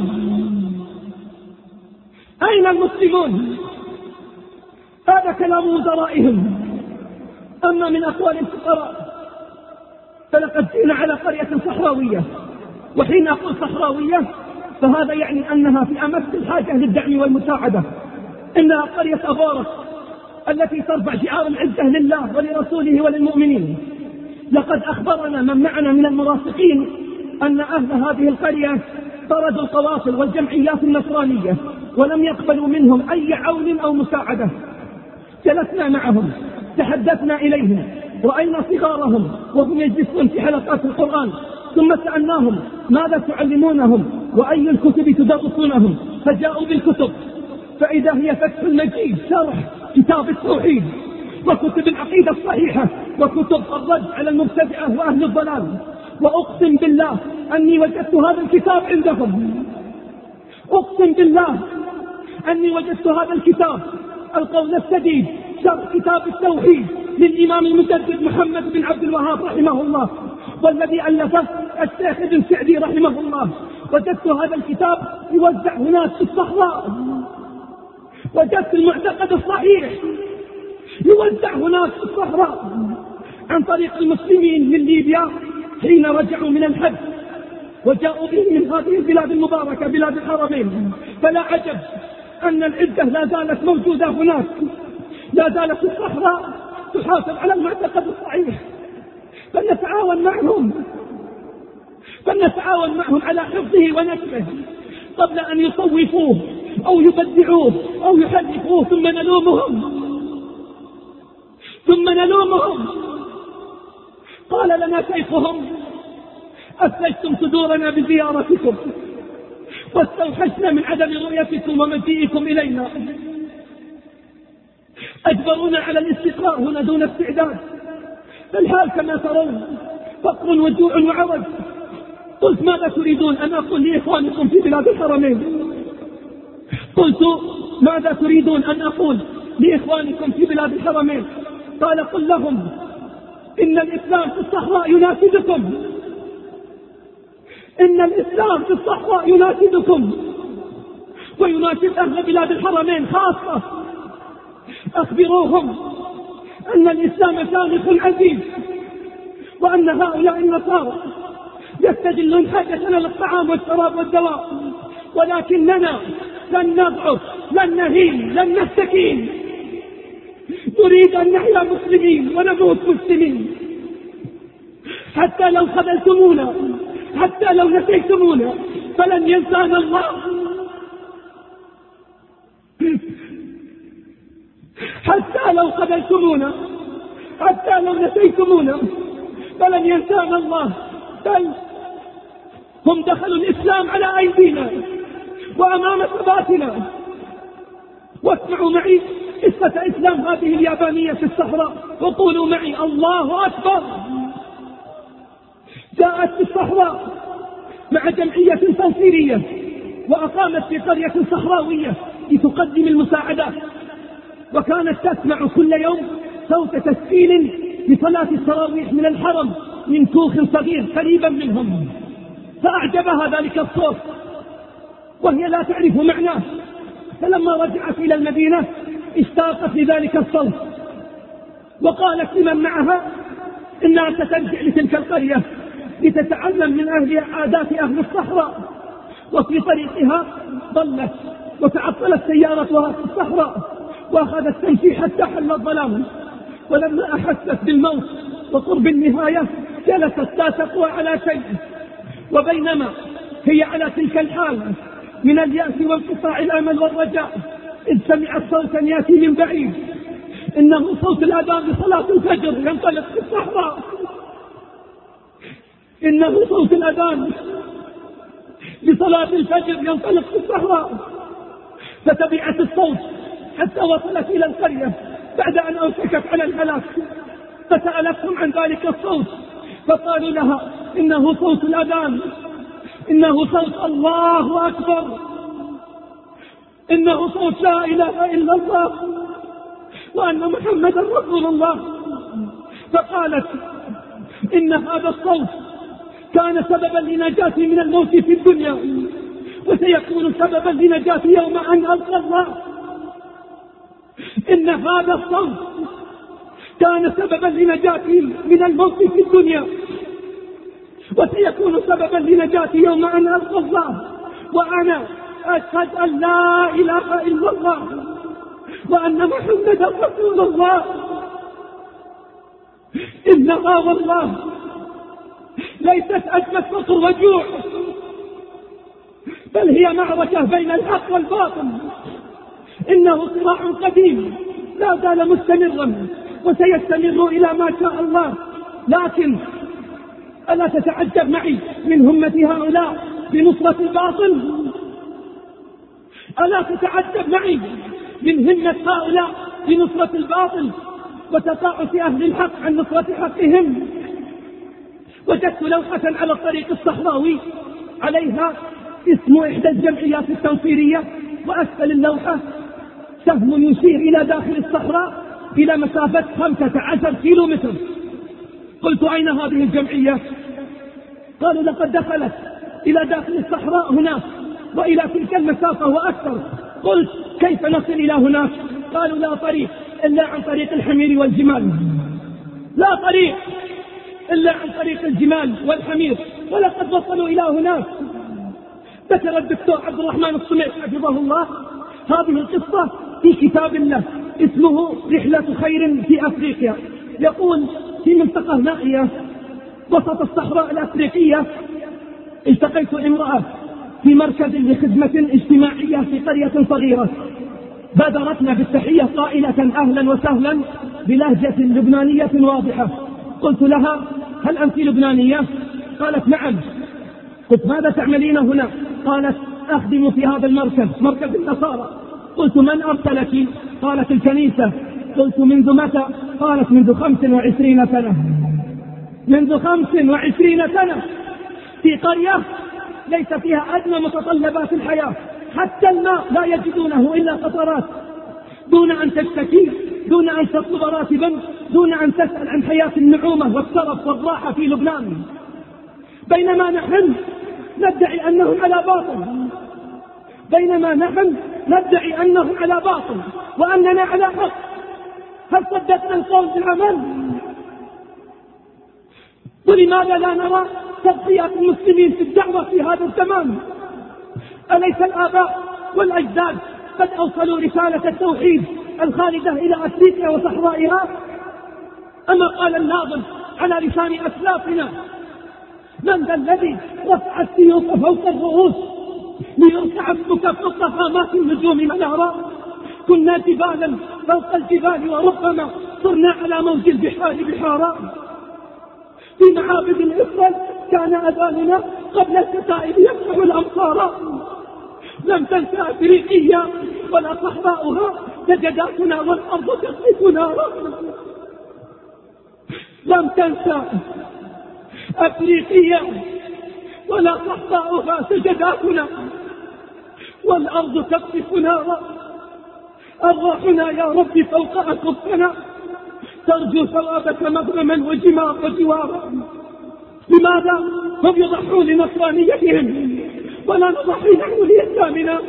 أين المسلمون؟ هذا كلام وزرائهم. أما من أقوال الفقراء فلقد جئنا على قرية صحراوية، وحين أقول صحراوية فهذا يعني أنها في أمس الحاجة للدعم والمساعدة. إنها قرية أبارك التي ترفع شعار العزة لله ولرسوله وللمؤمنين. لقد أخبرنا من معنا من المرافقين أن أهل هذه القرية طردوا القواصل والجمعيات النصرانية ولم يقبلوا منهم أي عون أو مساعدة. جلسنا معهم، تحدثنا إليهم، رأينا صغارهم وهم يجلسون في حلقات القرآن، ثم سألناهم ماذا تعلمونهم وأي الكتب تدرسونهم، فجاءوا بالكتب، فإذا هي فتح المجيد شرح كتاب التوحيد، وكتب العقيدة الصحيحة، وكتب الرد على المبتدعة وأهل الضلال. وأقسم بالله أني وجدت هذا الكتاب عندهم، أقسم بالله أني وجدت هذا الكتاب، القول السديد، شرح كتاب التوحيد للإمام المجدد محمد بن عبد الوهاب رحمه الله، والذي ألفه الشيخ ابن سعدي رحمه الله. وجدت هذا الكتاب يوزع هناك في الصحراء، وجدت المعتقد الصحيح يوزع هناك في الصحراء عن طريق المسلمين من ليبيا حين رجعوا من الحج وجاءوا به من هذه البلاد المباركة بلاد الحرمين. فلا عجب أن العدة لا زالت موجودة هناك، لا زالت الصحراء تحافظ على المعتقد الصحيح. فلنتعاون معهم، فلنتعاون معهم على حفظه ونشره قبل أن يصوفوه أو يبدعوه أو يحرفوه ثم نلومهم ثم نلومهم. قال لنا شيخهم: أفلجتم صدورنا بزيارتكم واستوحشنا من عدم رؤيتكم ومجيئكم إلينا، أجبرونا على الاستقراء هنا دون استعداد، فالحال كما ترون فقر وجوع وعوج. قلت: ماذا تريدون أن أقول لإخوانكم في بلاد الحرمين؟ قلت: ماذا تريدون أن أقول لإخوانكم في بلاد الحرمين؟ قال: قل لهم إن الإسلام في الصحراء يناشدكم، إن الإسلام في الصحراء يناشدكم ويناشد أهل بلاد الحرمين خاصة. أخبروهم أن الإسلام شامخ عزيز، وأن هؤلاء النصارى يستجلون حاجتنا للطعام والشراب والدواء، ولكننا لن نضعف، لن نهين، لن نستكين، نريد أن نحيا مسلمين ونموت مسلمين. حتى لو خذلتمونا، حتى لو نسيتمونا، فلن ينسانا الله. حتى لو خذلتمونا، حتى لو نسيتمونا، فلن ينسانا الله. بل هم دخلوا الإسلام على أيدينا وأمام ثباتنا. واسمعوا معي قصة إسلام هذه اليابانية في الصحراء، وقولوا معي: الله أكبر. جاءت في الصحراء مع جمعية تنصيرية، وأقامت في قرية صحراوية لتقدم المساعدات، وكانت تسمع كل يوم صوت تسجيل لصلاة التراويح من الحرم من كوخ صغير قريبا منهم، فأعجبها ذلك الصوت وهي لا تعرف معناه. فلما رجعت إلى المدينة اشتاقت لذلك الصوت، وقالت لمن معها إنها سترجع لتلك القرية لتتعلم من أهل عادات أهل الصحراء. وفي طريقها ضلت وتعطلت سيارتها في الصحراء، وأخذت تمشي حتى حل الظلام. ولما أحست بالموت وقرب النهاية جلست لا تقوى على شيء. وبينما هي على تلك الحال من اليأس وانقطاع الأمل والرجاء، إذ سمعت صوتا يأتي من بعيد، إنه صوت الأذان لصلاة الفجر ينطلق في الصحراء، إنه صوت الأذان لصلاة الفجر ينطلق في الصحراء. فتبعت الصوت حتى وصلت إلى القرية بعد أن أوشكت على الهلاك، فسألتهم عن ذلك الصوت، فقالوا لها: إنه صوت الأذان، إنه صوت الله أكبر، إنه صوت لا إله إلا الله وأن محمدا رسول الله. فقالت: إن هذا الصوت كان سببا لنجاتي من الموت في الدنيا، وسيكون سببا لنجاتي يوم أن ألقى الله. إن هذا الصوت كان سببا لنجاتي من الموت في الدنيا، وسيكون سببا لنجاتي يوم أن ألقى الله، وأنا أشهد أن لا إله إلا الله وأن محمدا رسول الله. إنها والله ليست أزمة فقر وجوع، هي معركة بين الحق والباطل، إنه صراع قديم لا زال مستمرا وسيستمر إلى ما شاء الله. لكن ألا تتعجب معي من همة هؤلاء بنصرة الباطل؟ ألا تتعجب معي من همة هؤلاء بنصرة الباطل وتقاعس أهل الحق عن نصرة حقهم؟ وجدت لوحة على الطريق الصحراوي عليها اسم إحدى الجمعيات التنصيرية، وأسفل اللوحة سهم يشير إلى داخل الصحراء إلى مسافة خمسة عشر كيلو متر. قلت أين هذه الجمعية؟ قالوا لقد دخلت إلى داخل الصحراء هناك وإلى تلك المسافة وأكثر. قلت كيف نصل إلى هناك؟ قالوا لا طريق إلا عن طريق الحمير والجمال، لا طريق إلا عن طريق الجمال والحمير، ولقد وصلوا إلى هناك. ذكر الدكتور عبد الرحمن الصميت حفظه الله هذه القصة في كتاب له اسمه رحلة خير في أفريقيا. يقول في منطقة نائية وسط الصحراء الأفريقية التقيت امرأة في مركز لخدمة اجتماعية في قرية صغيرة، بادرتنا بالتحية قائلة أهلا وسهلا بلهجة لبنانية واضحة. قلت لها هل أنت لبنانية؟ قالت نعم. قلت ماذا تعملين هنا؟ قالت أخدم في هذا المركز، مركز النصارى. قلت من أرسلك؟ قالت الكنيسة. قلت منذ متى؟ قالت منذ خمس وعشرين سنة. منذ خمس وعشرين سنة في قرية ليس فيها أدنى متطلبات الحياة، حتى الماء لا يجدونه إلا قطرات، دون أن تشتكي، دون أن تطلب راتبا، دون أن تسأل عن حياة النعومة والترف والراحة في لبنان. بينما نحن ندعي أنهم على باطل، بينما نحن ندعي أنهم على باطل وأننا على حق. هل صدقنا القول بالعمل؟ ولماذا لا نرى تضحيات المسلمين في الدعوة في هذا الزمان؟ أليس الآباء والأجداد قد أوصلوا رسالة التوحيد الخالدة إلى أفريقيا وصحرائها؟ أما قال الناظم على لسان أسلافنا من ذا الذي رفع السيوف فوق الرؤوس ليرفع اسمك فوق هامات النجوم منارا؟ كنا جبالا فوق الجبال وربما صرنا على موج البحار بحارا. في معابد الإسرائيل كان أذاننا قبل الكتائب يفتح الأمصار. لم تنسى أفريقيا ولا صحراؤها سجداتنا والأرض تقذف نارا. لم تنسى أفريقيا ولا صحراؤها سجداتنا والأرض تقذف نارا. أرواحنا يا رب فوق أكفنا ترجو ثوابك مغرما وجمار وجوارا. لماذا هم يضحون لنصرانيتهم ولا نضحي نحن لإسلامنا؟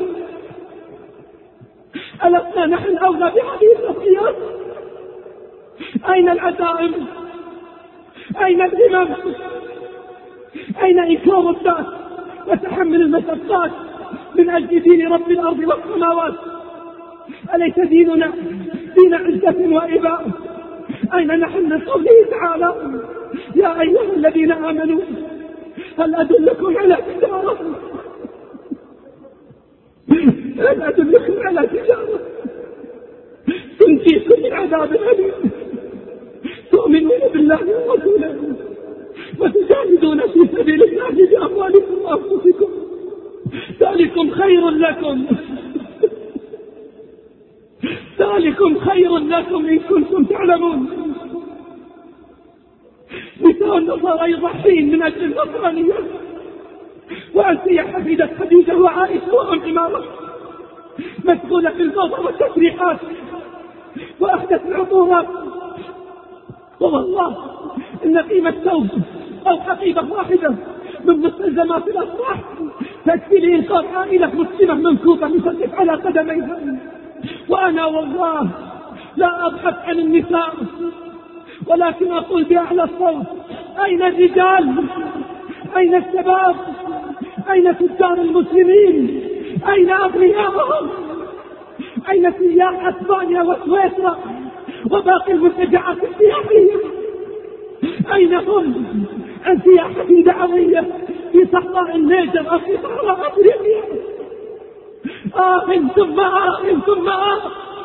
ألسنا نحن أولى بهذه التضحيات؟ أين العزائم؟ أين الهمم؟ أين إنكار الذات وتحمل المشقات من أجل دين رب الأرض والسماوات؟ أليس ديننا دين عزة وإباء؟ أين نحن من قوله تعالى يا أيها الذين آمنوا هل أدلكم على تجارة هل أدلكم على تجارة تنجيكم من عذاب أليم تؤمنون بالله ورسوله وتجاهدون في سبيل الله بأموالكم وأنفسكم ذلكم خير لكم ذلكم خير لكم إن كنتم تعلمون. نساء النصارى يضحين من أجل النصرانية، وأنت يا حفيدة خديجة وعائشة وأم عمارة مشغولة في البوضة والتشريحات وأحدث العطورات. والله إن قيمة ثوب أو حقيبة واحدة من مستلزمات الأفراح تكفي لإنقاذ عائلة مسلمة منكوبة مشرف على قدميها. وأنا والله لا أبحث عن النساء ولكن أقول بأعلى الصوت أين الرجال؟ أين الشباب؟ أين تجار المسلمين؟ أين أغنياءهم؟ أين سياح أسبانيا وسويسرا وباقي المنتجعات السياحية؟ أين هم عن سياحة دعوية في صحراء النيجر أو في صحراء أفريقيا؟ آه ثم آه ثم آه.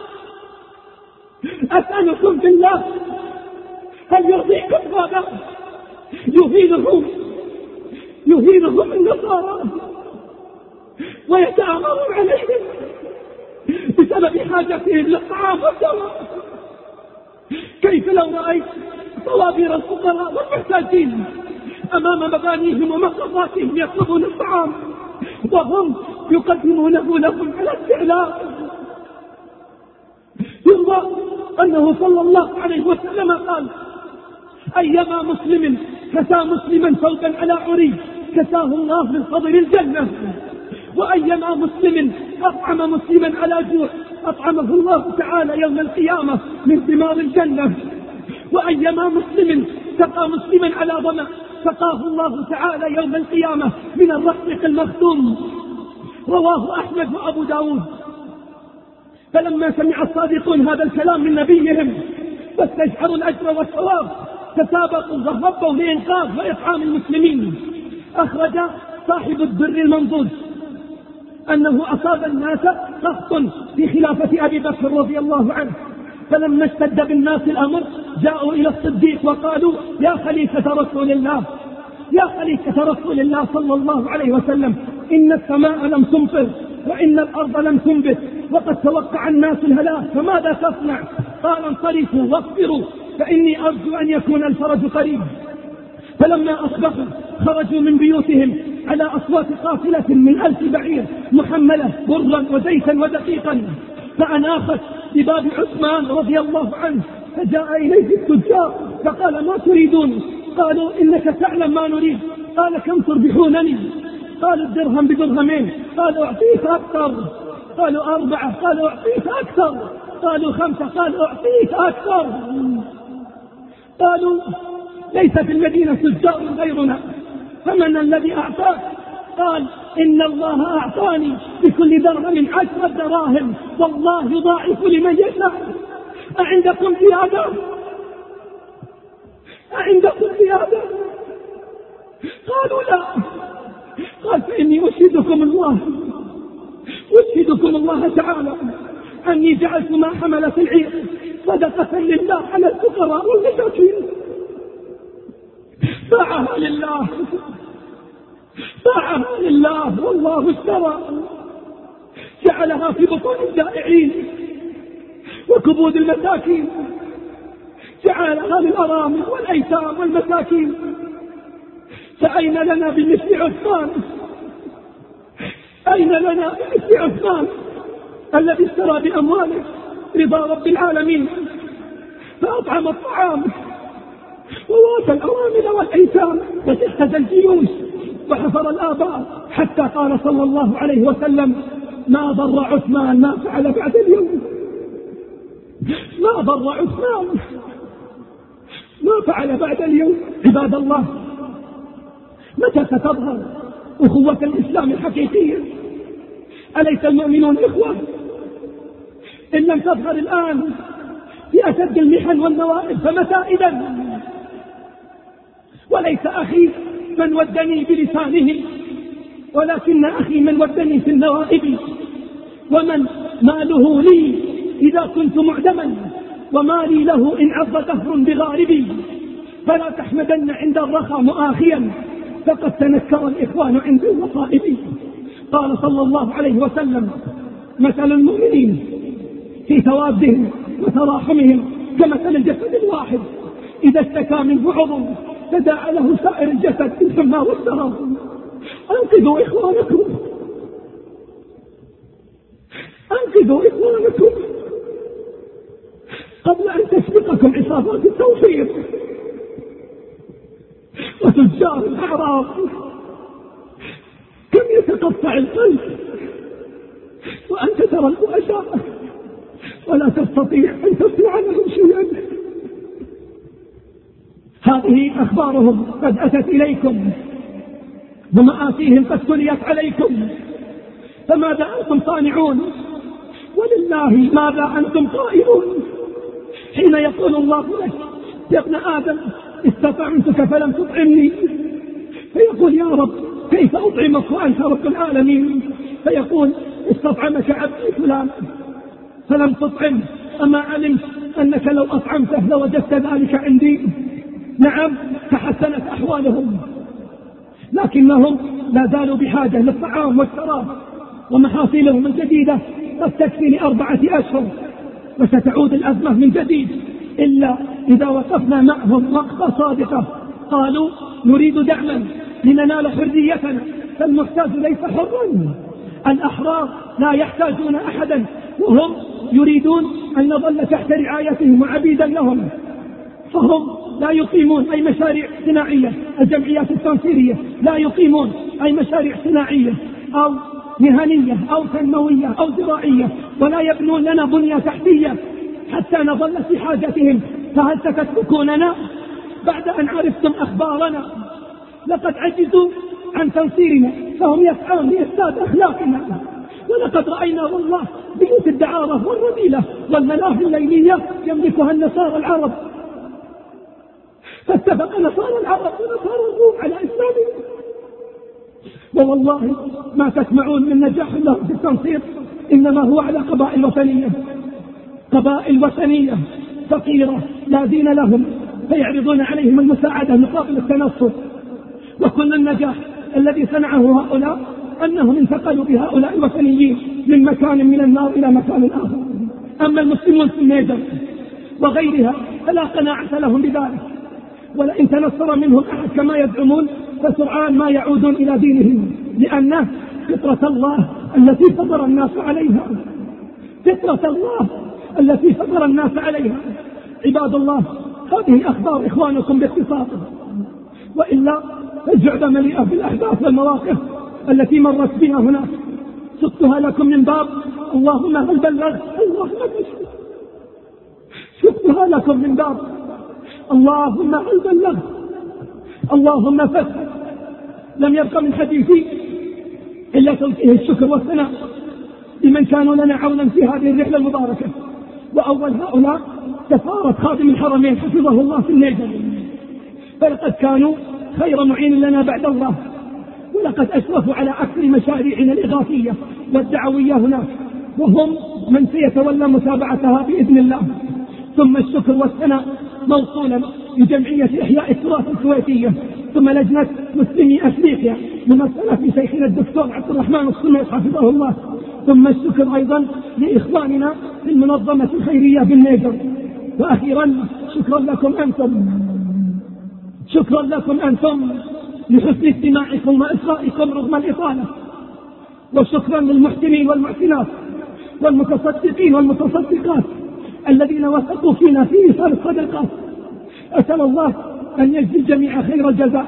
أسألكم بالله، هل يرضيكم هذا؟ يهينهم يهينهم النصارى ويتآمرون عليهم بسبب حاجتهم للطعام والدواء. كيف لو رأيت طوابير الفقراء والمحتاجين أمام مبانيهم ومقراتهم يطلبون الطعام وهم يقدمونه لهم على استعلاء؟ يرضى أنه صلى الله عليه وسلم قال: أيما مسلم كسى مسلما ثوبا على عري كساه الله من فضل الجنة، وأيما مسلم أطعم مسلما على جوع أطعمه الله تعالى يوم القيامة من ثمار الجنة، وأيما مسلم سقى مسلما على ظمأ سقاه الله تعالى يوم القيامة من الرحيق المختوم. رواه أحمد وأبو داود. فلما سمع الصادقون هذا الكلام من نبيهم واستشعروا الأجر والثواب تسابقوا وهبوا لإنقاذ وإطعام المسلمين. أخرج صاحب الدر المنضود أنه أصاب الناس قحط في خلافة أبي بكر رضي الله عنه، فلما اشتد بالناس الأمر جاءوا إلى الصديق وقالوا: يا خليفة رسول الله يا خليفة رسول الله صلى الله عليه وسلم، إن السماء لم تمطر وإن الأرض لم تنبت وقد توقع الناس الهلاك، فماذا تصنع؟ قال: انصرفوا واصبروا فإني أرجو أن يكون الفرج قريب. فلما أصبحوا خرجوا من بيوتهم على أصوات قافلة من ألف بعير محملة برا وزيتا ودقيقا، فأناخت بباب عثمان رضي الله عنه، فجاء إليه التجار فقال: ما تريدون؟ قالوا: إنك تعلم ما نريد. قال: كم تربحونني؟ قالوا: الدرهم بدرهمين. قالوا: أعطيك أكثر. قالوا: أربعة. قالوا: أعطيك أكثر. قالوا: خمسة. قالوا: أعطيك أكثر. قالوا: ليس في المدينة تجار غيرنا، فمن الذي أعطاك؟ قال: إن الله أعطاني بكل درهم عشرة دراهم، والله يضاعف لمن يشاء. أعندكم زيادة؟ أعندكم زيادة؟ قالوا: لا. قال: فإني أشهدكم الله أشهدكم الله تعالى أني جعلت ما حملت العير صدقة لله على الفقراء والمساكين. باعها لله باعها لله والله اشترى، جعلها في بطون الجائعين وكبود المساكين، جعلها للأرامل والأيتام والمساكين. فأين لنا بمثل عثمان؟ أين لنا بمثل عثمان الذي اشترى بأمواله رضا رب العالمين فأطعم الطعام وواسى الأرامل والأيتام وجهز الجيوش وحفر الآباء، حتى قال صلى الله عليه وسلم: ما ضر عثمان ما فعل بعد اليوم. ما ضر عثمان ما فعل بعد اليوم. عباد الله، متى ستظهر أخوة الإسلام الحقيقية؟ أليس المؤمنون إخوة؟ إن لم تظهر الآن في أشد المحن والنوائب فمتى إذن؟ وليس أخي من ودني بلسانه، ولكن أخي من ودني في النوائب، ومن ماله لي إذا كنت معدما، ومالي له إن عض كفر بغاربي. فلا تحمدن عند الرخى مؤاخيا، فقد تنكر الإخوان عند المصائب. قال صلى الله عليه وسلم: مثل المؤمنين في توادهم وتراحمهم كمثل الجسد الواحد إذا اشتكى منه عضو تداعى له سائر الجسد بالحمى والسهر. أنقذوا إخوانكم أنقذوا إخوانكم قبل أن تسبقكم عصابات التوفير وتجار الأعراض. كم يتقطع القلب وأنت ترى البؤساء ولا تستطيع أن تصنع لهم شيئا. هذه أخبارهم قد أتت إليكم ومآسيهم قد تليت عليكم، فماذا أنتم صانعون؟ ولله ماذا أنتم قائلون حين يقول الله لك: يا ابن آدم استطعمتك فلم تطعمني، فيقول: يا رب كيف أطعمك وأنت رب العالمين؟ فيقول استطعمك عبدي فلان فلم تطعم، أما علمت أنك لو أطعمته لوجدت ذلك عندي؟ نعم، تحسنت أحوالهم، لكنهم لا زالوا بحاجة للطعام والشراب، ومحاصيلهم الجديدة قد تكفي لأربعة أشهر، وستعود الأزمة من جديد إلا إذا وقفنا معهم وقفة صادقة. قالوا نريد دعما لننال حريتنا، فالمحتاج ليس حرا، الأحرار لا يحتاجون أحدا، وهم يريدون أن نظل تحت رعايتهم وعبيدا لهم، فهم لا يقيمون أي مشاريع صناعية. الجمعيات التنصيرية لا يقيمون أي مشاريع صناعية أو مهنية أو تنموية أو زراعية، ولا يبنون لنا بنية تحتية حتى نظل في حاجتهم. فهل ستتركوننا بعد أن عرفتم أخبارنا؟ لقد عجزوا عن تنصيرنا، فهم يسعون لإفساد أخلاقنا. ولقد رأينا والله بيوت الدعارة والرذيلة والملاهي الليلية يملكها النصارى العرب، فاتفق نصارى العرب ونصارى الروم على إسلامهم. ووالله ما تسمعون من نجاح لهم في التنصير إنما هو على قبائل وثنية، قبائل وثنية فقيرة لا دين لهم، فيعرضون عليهم المساعدة مقابل التنصر. وكل النجاح الذي صنعه هؤلاء أنهم انتقلوا بهؤلاء الوثنيين من مكان من النار إلى مكان آخر. أما المسلمون في النيجر وغيرها فلا قناعة لهم بذلك، ولئن تنصر منهم أحد كما يزعمون فسرعان ما يعودون إلى دينهم، لأنه فطرة الله التي فطر الناس عليها، فطرة الله التي فطر الناس عليها. عباد الله، هذه أخبار إخوانكم باختصار، وإلا الجعبة مليئة بالأحداث والمواقف التي مرت بنا هناك، سقتها لكم من باب اللهم هل بلغت، اللهم بلغت، سقتها لكم من باب اللهم هل بلغت، اللهم فسر. لم يبقى من حديثي إلا توجيه الشكر والثناء لمن كانوا لنا عونا في هذه الرحلة المباركة. وأول هؤلاء سفارة خادم الحرمين حفظه الله في النيجر، فلقد كانوا خير معين لنا بعد الله، ولقد أشرفوا على أكثر مشاريعنا الإغاثية والدعوية هناك، وهم من سيتولى متابعتها بإذن الله. ثم الشكر والثناء موصولا لجمعية إحياء التراث الكويتية، ثم لجنة مسلمي أفريقيا ممثلة في شيخنا الدكتور عبد الرحمن الصميت حفظه الله، ثم الشكر أيضا لإخواننا في المنظمة الخيرية بالنيجر. وأخيرا شكرا لكم أنتم، شكرا لكم أنتم لحسن استماعكم وإصغائكم رغم الإطالة، وشكرا للمحسنين والمحسنات والمتصدقين والمتصدقات الذين وثقوا فينا في إيصال الصدقات. أسأل الله أن يجزي الجميع خير الجزاء.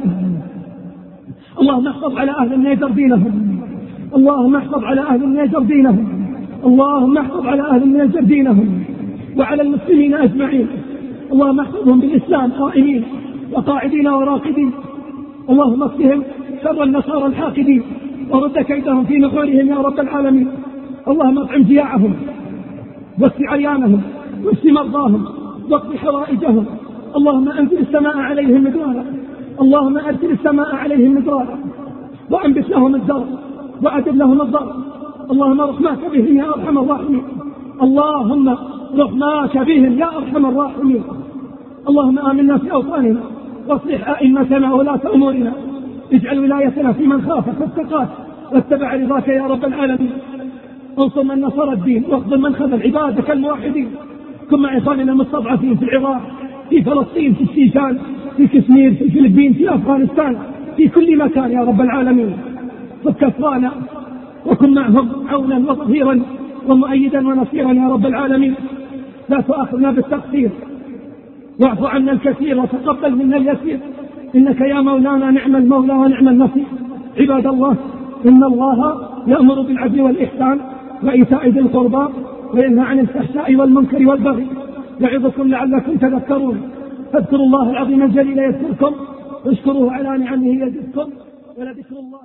اللهم احفظ على أهل النيجر دينهم، اللهم احفظ على أهل النيجر دينهم، اللهم احفظ على أهل النيجر دينهم وعلى المسلمين أجمعين. اللهم احفظهم بالإسلام قائمين وقاعدين وراقدين. اللهم اكفهم شر النصارى الحاقدين ورد كيدهم في نحورهم يا رب العالمين. اللهم اطعم جياعهم واشف عيانهم واشف مرضاهم واقض حوائجهم. اللهم انزل السماء عليهم مدرارا، اللهم ارسل السماء عليهم مدرارا وانبت لهم الزرع وأدب لهم الضرر. اللهم رحماك بهم يا أرحم الراحمين، اللهم رحماك بهم يا أرحم الراحمين. اللهم آمنا في أوطاننا واصلح أئمتنا وولاة أمورنا، اجعل ولايتنا في من خافك واتقاك واتبع رضاك يا رب العالمين. انصر من نصر الدين واخذل من خذل عبادك الموحدين. كن مع إخواننا المستضعفين في العراق، في فلسطين، في الشيشان، في كشمير، في الفلبين، في أفغانستان، في كل مكان يا رب العالمين. فك أسرانا وكن معهم عونا وظهيرا ومؤيدا ونصيرا يا رب العالمين. لا تؤاخذنا بالتقصير، واعف عنا الكثير وتقبل منا اليسير، إنك يا مولانا نعم المولى ونعم النصير. عباد الله، إن الله يأمر بالعدل والإحسان وإيتاء ذي القربى وينهى عن الفحشاء والمنكر والبغي، يعظكم لعلكم تذكرون. فاذكروا الله العظيم الجليل يذكركم، واشكروه على نعمه يزدكم، ولذكر الله